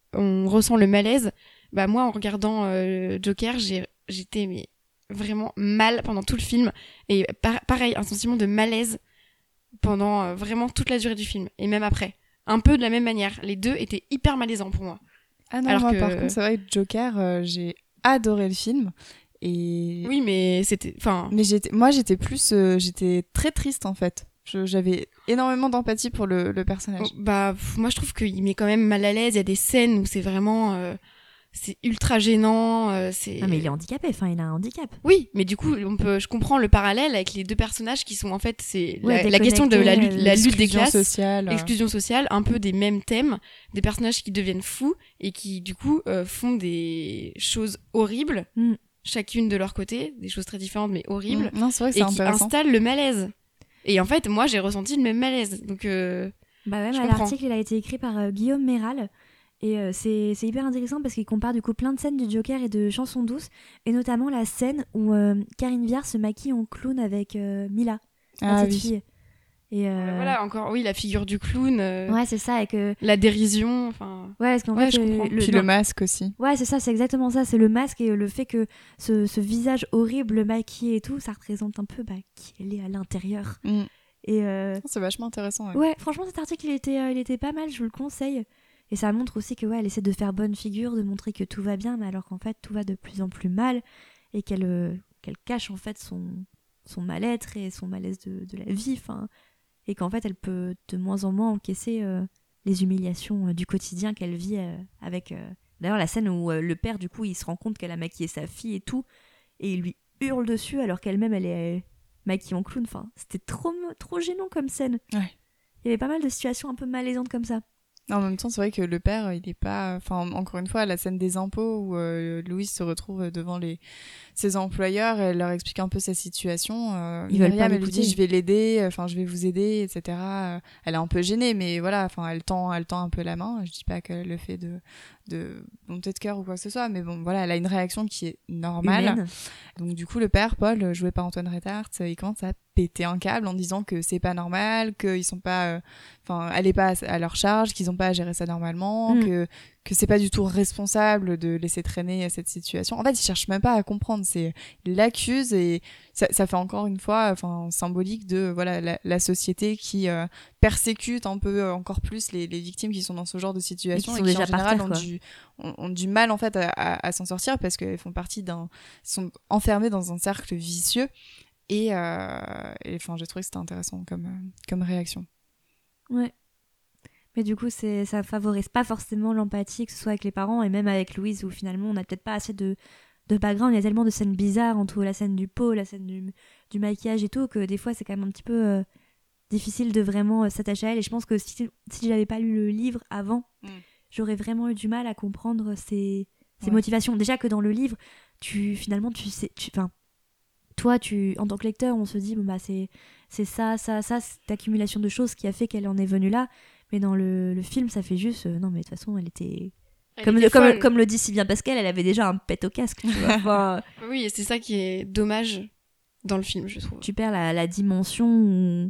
on ressent le malaise. Bah moi, en regardant euh, Joker, j'ai, j'étais mais vraiment mal pendant tout le film et par- pareil, un sentiment de malaise pendant euh, vraiment toute la durée du film et même après. Un peu de la même manière. Les deux étaient hyper malaisants pour moi. Ah non, Alors moi que- par contre, c'est vrai que Joker, euh, j'ai adoré le film. Et... Oui, mais c'était, enfin, Mais j'étais, moi, j'étais plus, euh, j'étais très triste en fait. Je- j'avais énormément d'empathie pour le, le personnage. oh, bah pff, moi je trouve qu'il met quand même mal à l'aise. Il y a des scènes où c'est vraiment, euh, c'est ultra gênant. euh, c'est. Ah mais il est handicapé, enfin il a un handicap. Oui, mais du coup, on peut, je comprends le parallèle avec les deux personnages qui sont en fait, c'est Ouais, la, la question de la lutte, déconnectés, la lutte des Exclusion classes, sociale. exclusion sociale, un peu des mêmes thèmes, des personnages qui deviennent fous et qui du coup euh, font des choses horribles, Mm. chacune de leur côté, des choses très différentes mais horribles, Mm, non, c'est vrai que et c'est qui intéressant. installent le malaise. Et en fait, moi, j'ai ressenti le même malaise. Donc, euh, Bah ouais, Je bah, comprends. l'article il a été écrit par euh, Guillaume Méral et euh, c'est c'est hyper intéressant parce qu'il compare du coup plein de scènes du Joker et de Chansons douces et notamment la scène où euh, Karine Viard se maquille en clown avec euh, Mila, la Ah petite oui. fille. Et euh, voilà, encore, oui, la figure du clown, euh, ouais c'est ça et que la dérision, enfin. ouais parce qu'en Ouais, fait je euh, comprends. Puis non, le masque aussi. ouais c'est ça, c'est exactement ça, c'est le masque et le fait que ce, ce visage horrible maquillé et tout, ça représente un peu bah, qui elle est à l'intérieur. Mm. Et euh, C'est vachement intéressant. Ouais. ouais, franchement cet article il était, euh, il était pas mal, je vous le conseille. Et ça montre aussi que ouais, elle essaie de faire bonne figure, de montrer que tout va bien, mais alors qu'en fait tout va de plus en plus mal et qu'elle euh, qu'elle cache en fait son, son mal-être et son malaise de, de la vie, enfin, et qu'en fait elle peut de moins en moins encaisser euh, les humiliations euh, du quotidien qu'elle vit euh, avec. Euh... D'ailleurs la scène où euh, le père du coup il se rend compte qu'elle a maquillé sa fille et tout, et il lui hurle dessus alors qu'elle-même elle est maquillée en clown. Enfin, c'était trop trop gênant comme scène. Ouais. Il y avait pas mal de situations un peu malaisantes comme ça. En même temps, c'est vrai que le père, il est pas. Enfin, encore une fois, la scène des impôts où euh, Louise se retrouve devant les ses employeurs, elle leur explique un peu sa situation. Euh, Ils veulent Myriam, pas elle lui dit, l'écouter. je vais l'aider, enfin, je vais vous aider, et cetera. Elle est un peu gênée, mais voilà, enfin, elle tend, elle tend un peu la main. Je dis pas qu'elle le fait de de bonté de cœur ou quoi que ce soit, mais bon, voilà, elle a une réaction qui est normale. Humaine. Donc du coup, le père, Paul, joué par Antoine Rétart, il commence à péter un câble en disant que c'est pas normal, qu'ils sont pas, enfin, euh, elle est pas à leur charge, qu'ils ont pas à gérer ça normalement, Mm. que que c'est pas du tout responsable de laisser traîner cette situation. En fait, il cherche même pas à comprendre, c'est il l'accuse et ça, ça fait encore une fois, enfin, symbolique de voilà la, la société qui euh, persécute un peu euh, encore plus les, les victimes qui sont dans ce genre de situation Et et qui qui, sont en déjà par général terre, ont quoi. du ont, ont du mal en fait à, à, à s'en sortir parce qu'elles font partie d'un sont enfermées dans un cercle vicieux et euh, et enfin j'ai trouvé que c'était intéressant comme euh, comme réaction. Ouais. Mais du coup, c'est, ça favorise pas forcément l'empathie, que ce soit avec les parents et même avec Louise, où finalement on n'a peut-être pas assez de, de background. Il y a tellement de scènes bizarres entre la scène du pot, la scène du, du maquillage et tout, que des fois c'est quand même un petit peu euh, difficile de vraiment euh, s'attacher à elle. Et je pense que si, si j'avais pas lu le livre avant, Mm. j'aurais vraiment eu du mal à comprendre ses, ses Ouais. motivations. Déjà que dans le livre, tu finalement, tu sais. Tu, enfin, toi, tu, en tant que lecteur, on se dit, bon, bah, c'est, c'est ça, ça, ça, cette accumulation de choses qui a fait qu'elle en est venue là. Mais dans le, le film, ça fait juste. euh, non, mais de toute façon, elle était. Elle Comme, était comme, folle. comme le dit si bien Pascal, elle avait déjà un pet au casque. Tu vois. Enfin, Oui, et c'est ça qui est dommage dans le film, je trouve. tu perds la, la dimension où-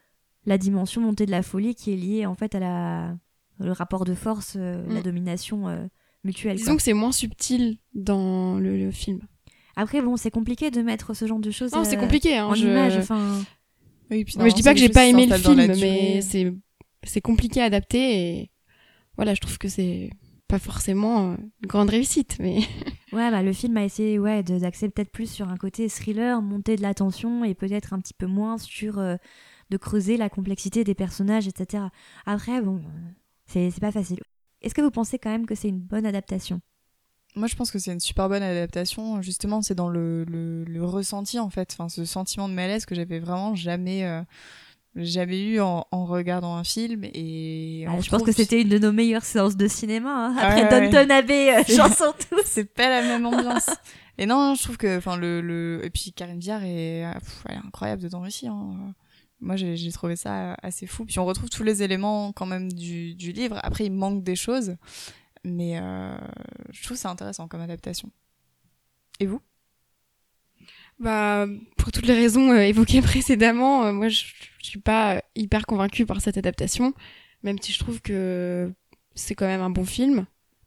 la dimension montée de la folie qui est liée en fait à la le rapport de force, euh, Mm. la domination euh, mutuelle. Disons quoi. que c'est moins subtil dans le, le film. Après, bon, c'est compliqué de mettre ce genre de choses Non, c'est euh, compliqué. Hein, en je... image. Enfin, Oui, puis Mais je dis normalement, pas que c'est j'ai des pas choses qui aimé le s'installent dans la film, mais durée. c'est c'est compliqué à adapter et voilà, je trouve que c'est pas forcément euh, une grande réussite, mais ouais, bah, le film a essayé ouais, de, d'axer peut-être plus sur un côté thriller, monter de la tension et peut-être un petit peu moins sur euh, de creuser la complexité des personnages, et cetera. Après, bon, euh, c'est, c'est pas facile. Est-ce que vous pensez quand même que c'est une bonne adaptation ? Moi, je pense que c'est une super bonne adaptation. Justement, c'est dans le, le, le ressenti, en fait. Enfin, ce sentiment de malaise que j'avais vraiment jamais, euh, jamais eu en, en regardant un film. Et Ah, on je pense retrouve- que c'était une de nos meilleures séances de cinéma. Hein. Ah Après ouais, Downton Abbey, euh, C'est- chanson tous. C'est pas la même ambiance. Et non, je trouve que, enfin, le, le, et puis Karine Viard est, ah, pff, elle est incroyable dedans aussi, hein. moi j'ai, j'ai trouvé ça assez fou. Puis on retrouve tous les éléments quand même du, du livre. Après il manque des choses, mais euh, je trouve ça intéressant comme adaptation. Et vous ? Bah, pour toutes les raisons euh, évoquées précédemment, euh, moi je, je suis pas euh, hyper convaincue par cette adaptation, même si je trouve que c'est quand même un bon film.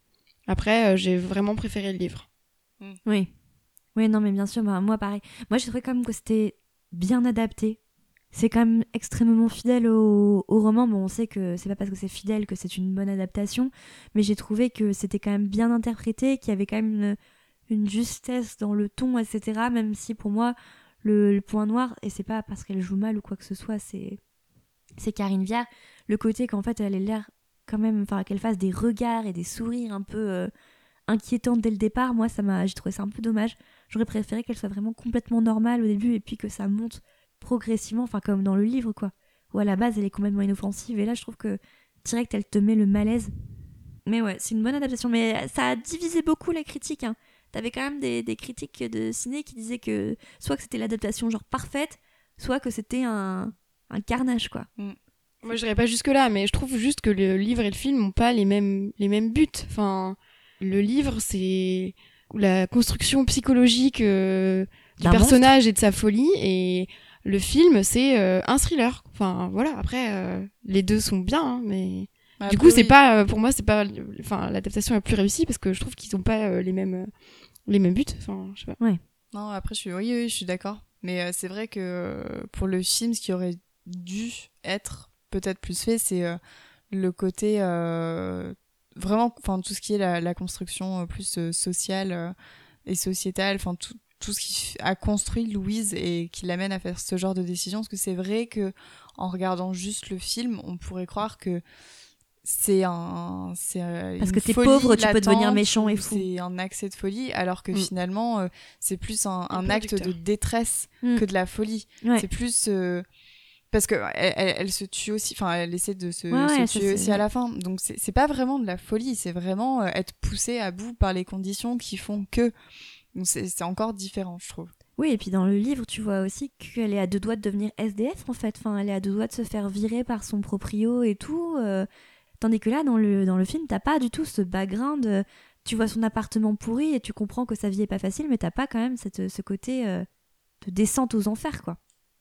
Après, euh, j'ai vraiment préféré le livre. Oui. Oui, non, mais bien sûr, bah, moi pareil. Moi j'ai trouvé quand même que c'était bien adapté. C'est quand même extrêmement fidèle au, au roman. Bon, on sait que c'est pas parce que c'est fidèle que c'est une bonne adaptation, mais j'ai trouvé que c'était quand même bien interprété, qu'il y avait quand même une, une justesse dans le ton, et cetera. Même si pour moi, le, le point noir, et c'est pas parce qu'elle joue mal ou quoi que ce soit, c'est, c'est Karine Viard, le côté qu'en fait elle ait l'air quand même, enfin qu'elle fasse des regards et des sourires un peu euh, inquiétants dès le départ, moi ça m'a, j'ai trouvé ça un peu dommage. J'aurais préféré qu'elle soit vraiment complètement normale au début et puis que ça monte progressivement, enfin comme dans le livre quoi, où à la base elle est complètement inoffensive, et là je trouve que direct elle te met le malaise. Mais ouais, c'est une bonne adaptation, mais ça a divisé beaucoup la critique, hein. T'avais quand même des, des critiques de ciné qui disaient que soit que c'était l'adaptation genre parfaite, soit que c'était un, un carnage quoi. Mm. Moi j'irais pas jusque là, mais je trouve juste que le livre et le film n'ont pas les mêmes, les mêmes buts. Enfin, le livre c'est la construction psychologique euh, du D'un personnage monstre. et de sa folie, et le film, c'est euh, un thriller. Enfin, voilà. Après, euh, les deux sont bien, hein, mais Après, du coup, c'est oui. pas, euh, pour moi, c'est pas, enfin, l'adaptation la plus réussie parce que je trouve qu'ils ont pas euh, les mêmes, euh, les mêmes buts. Enfin, je sais pas. Ouais. Non, après je suis, oui, oui, je suis d'accord. Mais euh, c'est vrai que euh, pour le film, ce qui aurait dû être peut-être plus fait, c'est euh, le côté euh, vraiment, enfin tout ce qui est la, la construction euh, plus euh, sociale euh, et sociétale, enfin tout tout ce qui a construit Louise et qui l'amène à faire ce genre de décision, parce que c'est vrai que en regardant juste le film, on pourrait croire que c'est un c'est euh, Parce une que t'es folie pauvre, tu peux devenir latente, méchant et ou fou. c'est un accès de folie, alors que Mm. finalement euh, c'est plus un, un peu acte de réducteur. détresse Mm. que de la folie. Ouais. C'est plus euh, parce que elle, elle, elle se tue aussi, enfin elle essaie de se, Ouais, se ouais, ça, tuer c'est- aussi à la fin, donc c'est c'est pas vraiment de la folie, c'est vraiment euh, être poussé à bout par les conditions qui font que, donc c'est c'est encore différent, je trouve. Oui, et puis dans le livre, tu vois aussi qu'elle est à deux doigts de devenir S D F en fait. Enfin, elle est à deux doigts de se faire virer par son proprio et tout. euh, Tandis que là, dans le, dans le film, t'as pas du tout ce background. euh, Tu vois son appartement pourri et tu comprends que sa vie est pas facile, mais t'as pas quand même cette, ce côté euh, de descente aux enfers, quoi.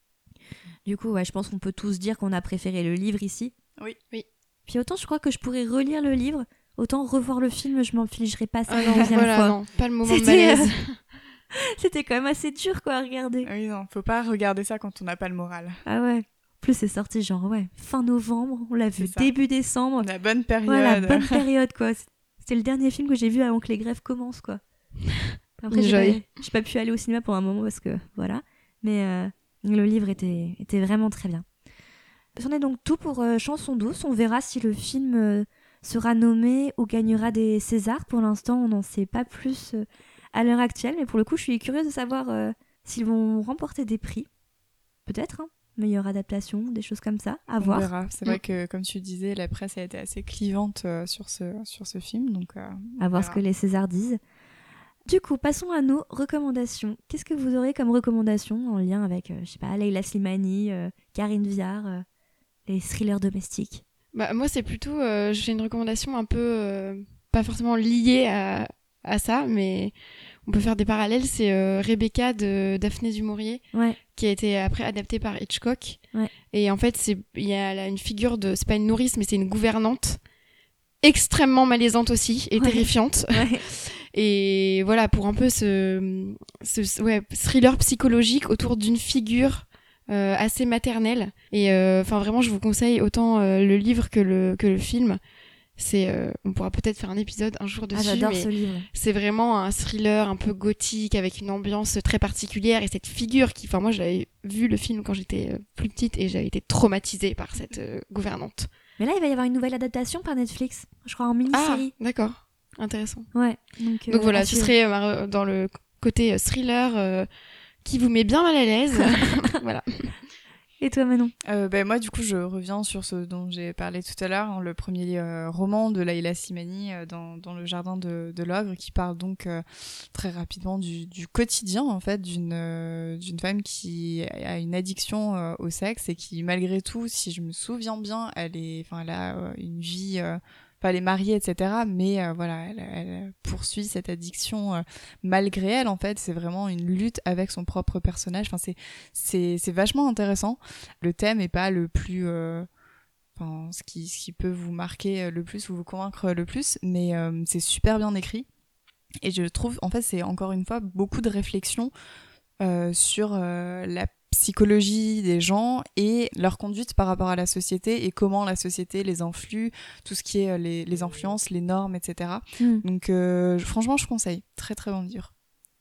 Du coup, ouais, je pense qu'on peut tous dire qu'on a préféré le livre ici. Oui, oui. Puis autant je crois que je pourrais relire le livre, autant revoir le film, je m'infligerais pas ça Ah la non, deuxième voilà, fois. non, pas le moment de C'était, malaise. euh, C'était quand même assez dur, quoi, à regarder. oui, non, faut pas regarder ça quand on n'a pas le moral. Ah ouais. En plus, c'est sorti genre, ouais, fin novembre, on l'a vu C'est ça. début décembre. La bonne période. Voilà, bonne période, quoi. C'était le dernier film que j'ai vu avant que les grèves commencent, quoi. Après, j'ai Jolie. pas, j'ai pas pu aller au cinéma pour un moment parce que, voilà. Mais euh, le livre était, était vraiment très bien. C'en est donc tout pour euh, Chanson douce. On verra si le film euh, sera nommé ou gagnera des Césars. Pour l'instant, on n'en sait pas plus euh, à l'heure actuelle. Mais pour le coup, je suis curieuse de savoir euh, s'ils vont remporter des prix. Peut-être, hein. Meilleure adaptation, des choses comme ça, à On voir. verra. C'est Mm. vrai que, comme tu disais, la presse a été assez clivante euh, sur ce, sur ce film. Donc, euh, on À voir ce verra. que les Césars disent. Du coup, passons à nos recommandations. Qu'est-ce que vous aurez comme recommandations en lien avec, euh, je sais pas, Leila Slimani, euh, Karine Viard, euh, les thrillers domestiques? Bah, moi, c'est plutôt, euh, j'ai une recommandation un peu, euh, pas forcément liée à, à ça, mais on peut faire des parallèles. C'est euh, Rebecca de Daphné du Maurier, Ouais. qui a été après adaptée par Hitchcock. Ouais. Et en fait, c'est, il y a là une figure de, c'est pas une nourrice, mais c'est une gouvernante, extrêmement malaisante aussi, et Ouais. terrifiante. Ouais. Et voilà, pour un peu ce, ce ouais, thriller psychologique autour d'une figure euh, assez maternelle. Et enfin, vraiment, je vous conseille autant euh, le livre que le, que le film. C'est, euh, on pourra peut-être faire un épisode un jour Ah, dessus, j'adore mais ce livre. c'est vraiment un thriller un peu gothique avec une ambiance très particulière, et cette figure qui, enfin moi j'avais vu le film quand j'étais euh, plus petite et j'avais été traumatisée par cette euh, gouvernante. Mais là, il va y avoir une nouvelle adaptation par Netflix, je crois en Ah, mini-série. d'accord, intéressant. Ouais. Donc, euh, Donc voilà, à ce suivre. serait euh, dans le côté euh, thriller euh, qui vous met bien mal à l'aise. Voilà. Et toi, Manon? euh, ben, Moi, du coup, je reviens sur ce dont j'ai parlé tout à l'heure, hein, le premier euh, roman de Leila Slimani, euh, dans, dans le jardin de, de l'ogre, qui parle donc euh, très rapidement du, du quotidien, en fait, d'une, euh, d'une femme qui a une addiction euh, au sexe et qui, malgré tout, si je me souviens bien, elle, est, enfin, elle a euh, une vie... Euh, elle est mariée, et cetera. Mais euh, voilà, elle, elle poursuit cette addiction euh, malgré elle. En fait, c'est vraiment une lutte avec son propre personnage. Enfin, c'est c'est c'est vachement intéressant. Le thème est pas le plus, euh, enfin, ce qui ce qui peut vous marquer le plus ou vous convaincre le plus, mais euh, c'est super bien écrit. Et je trouve, en fait, c'est encore une fois beaucoup de réflexion euh, sur euh, la psychologie des gens et leur conduite par rapport à la société et comment la société les influe, tout ce qui est les, les influences, les normes, et cetera. Mm. Donc euh, franchement, je conseille. Très très bon livre.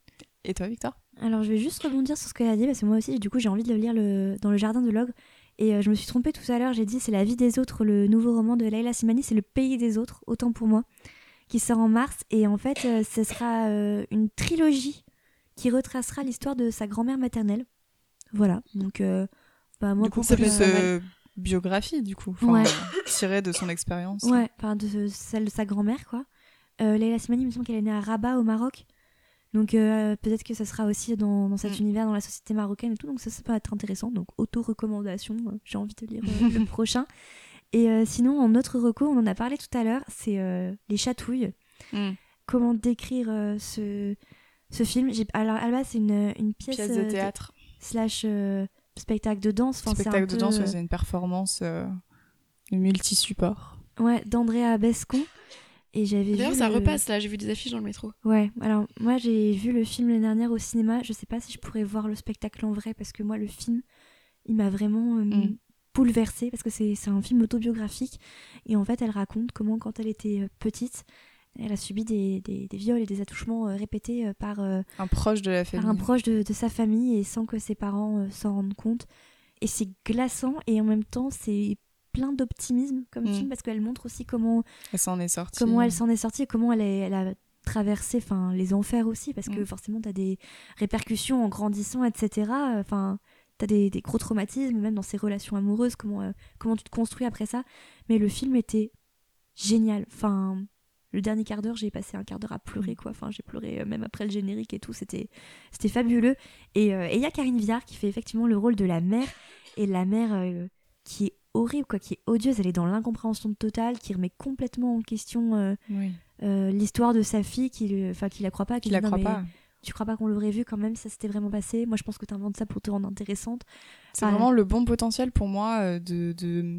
Et toi, Victor ? Alors je vais juste rebondir sur ce qu'elle a dit parce que moi aussi, du coup, j'ai envie de le lire le... dans le jardin de l'ogre. Et euh, je me suis trompée tout à l'heure, j'ai dit c'est La vie des autres, le nouveau roman de Leila Slimani, c'est Le pays des autres, autant pour moi, qui sort en mars. Et en fait, euh, ce sera euh, une trilogie qui retracera l'histoire de sa grand-mère maternelle. Voilà, donc euh, bah moi du coup c'est plus euh, biographie du coup, enfin, ouais. tirée de son expérience. Ouais, enfin de celle de sa grand-mère quoi. Euh, Leila Slimani, il me semble qu'elle est née à Rabat au Maroc, donc euh, peut-être que ça sera aussi dans, dans cet mm. univers, dans la société marocaine et tout, donc ça, ça peut être intéressant. Donc auto-recommandation, euh, j'ai envie de lire euh, le prochain. Et euh, sinon en autre reco, on en a parlé tout à l'heure, c'est euh, Les Chatouilles. Mm. Comment décrire euh, ce ce film? J'ai... Alors à la base c'est une une pièce, pièce de théâtre. De... slash euh, spectacle de danse. Enfin, spectacle c'est un de peu, danse, euh... c'est une performance euh, multi-support. Ouais, d'Andrea Bescon. Et j'avais D'ailleurs, vu ça le... repasse là, j'ai vu des affiches dans le métro. Ouais, alors moi j'ai vu le film l'année dernière au cinéma. Je sais pas si je pourrais voir le spectacle en vrai parce que moi le film, il m'a vraiment euh, mm. bouleversée parce que c'est, c'est un film autobiographique. Et en fait, elle raconte comment, quand elle était petite, elle a subi des, des, des viols et des attouchements euh, répétés euh, par, euh, un proche de la famille. Par un proche de, de sa famille et sans que ses parents euh, s'en rendent compte. Et c'est glaçant et en même temps c'est plein d'optimisme comme mmh. film parce qu'elle montre aussi comment elle s'en est sortie. Comment elle s'en est sortie et comment elle, est, elle a traversé les enfers aussi parce mmh. que forcément t'as des répercussions en grandissant, et cetera. Enfin, t'as des, des gros traumatismes même dans ses relations amoureuses, comment, euh, comment tu te construis après ça. Mais le film était génial. Enfin... Le dernier quart d'heure, j'ai passé un quart d'heure à pleurer, quoi. Enfin, j'ai pleuré euh, même après le générique et tout. C'était, c'était fabuleux. Et il euh, y a Karine Viard qui fait effectivement le rôle de la mère. Et la mère euh, qui est horrible, quoi, qui est odieuse. Elle est dans l'incompréhension totale, qui remet complètement en question euh, oui. euh, l'histoire de sa fille, qui, enfin, qui la croit pas. Qui, qui la dit, croit mais pas. Tu crois pas qu'on l'aurait vu quand même, ça s'était vraiment passé? Moi, je pense que tu inventes ça pour te rendre intéressante. C'est enfin, vraiment le bon potentiel pour moi euh, de... de...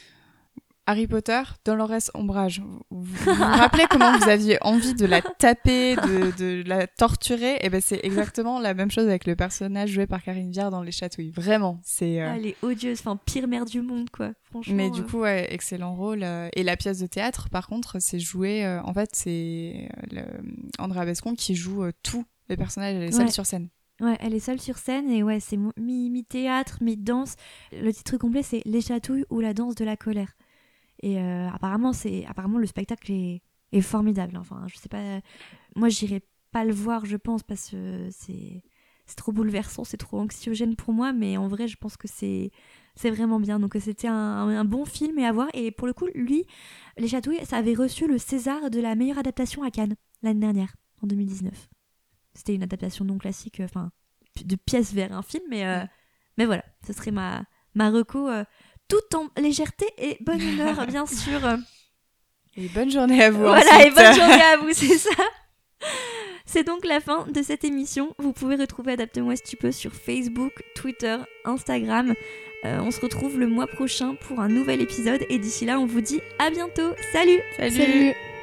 Harry Potter, Dolores Ombrage. Vous vous, vous rappelez comment vous aviez envie de la taper, de, de la torturer? Et ben c'est exactement la même chose avec le personnage joué par Karine Viard dans Les Chatouilles. Vraiment, c'est. Euh... Ah, elle est odieuse, enfin pire mère du monde quoi. Franchement. Mais du euh... coup, ouais, excellent rôle. Et la pièce de théâtre, par contre, c'est joué. Euh, en fait, c'est le... Andrea Bescon qui joue euh, tous les personnages. Elle est seule ouais. sur scène. Ouais, elle est seule sur scène et ouais, c'est mi, mi théâtre, mi danse. Le titre complet, c'est Les Chatouilles ou la danse de la colère. Et euh, apparemment, c'est, apparemment, le spectacle est, est formidable. Enfin, je sais pas. Moi, j'irai pas le voir, je pense, parce que c'est, c'est trop bouleversant, c'est trop anxiogène pour moi. Mais en vrai, je pense que c'est, c'est vraiment bien. Donc, c'était un, un bon film à voir. Et pour le coup, lui, Les Chatouilles, ça avait reçu le César de la meilleure adaptation à Cannes l'année dernière, en deux mille dix-neuf. C'était une adaptation non classique, enfin, de pièce vers un film. Mais, euh, mais voilà, ce serait ma, ma reco. Euh, tout en légèreté et bonne humeur, bien sûr. Et bonne journée à vous. Voilà, ensuite. Et bonne journée à vous, c'est ça. C'est donc la fin de cette émission. Vous pouvez retrouver Adapte-moi si tu peux sur Facebook, Twitter, Instagram. Euh, on se retrouve le mois prochain pour un nouvel épisode. Et d'ici là, on vous dit à bientôt. Salut. Salut. Salut.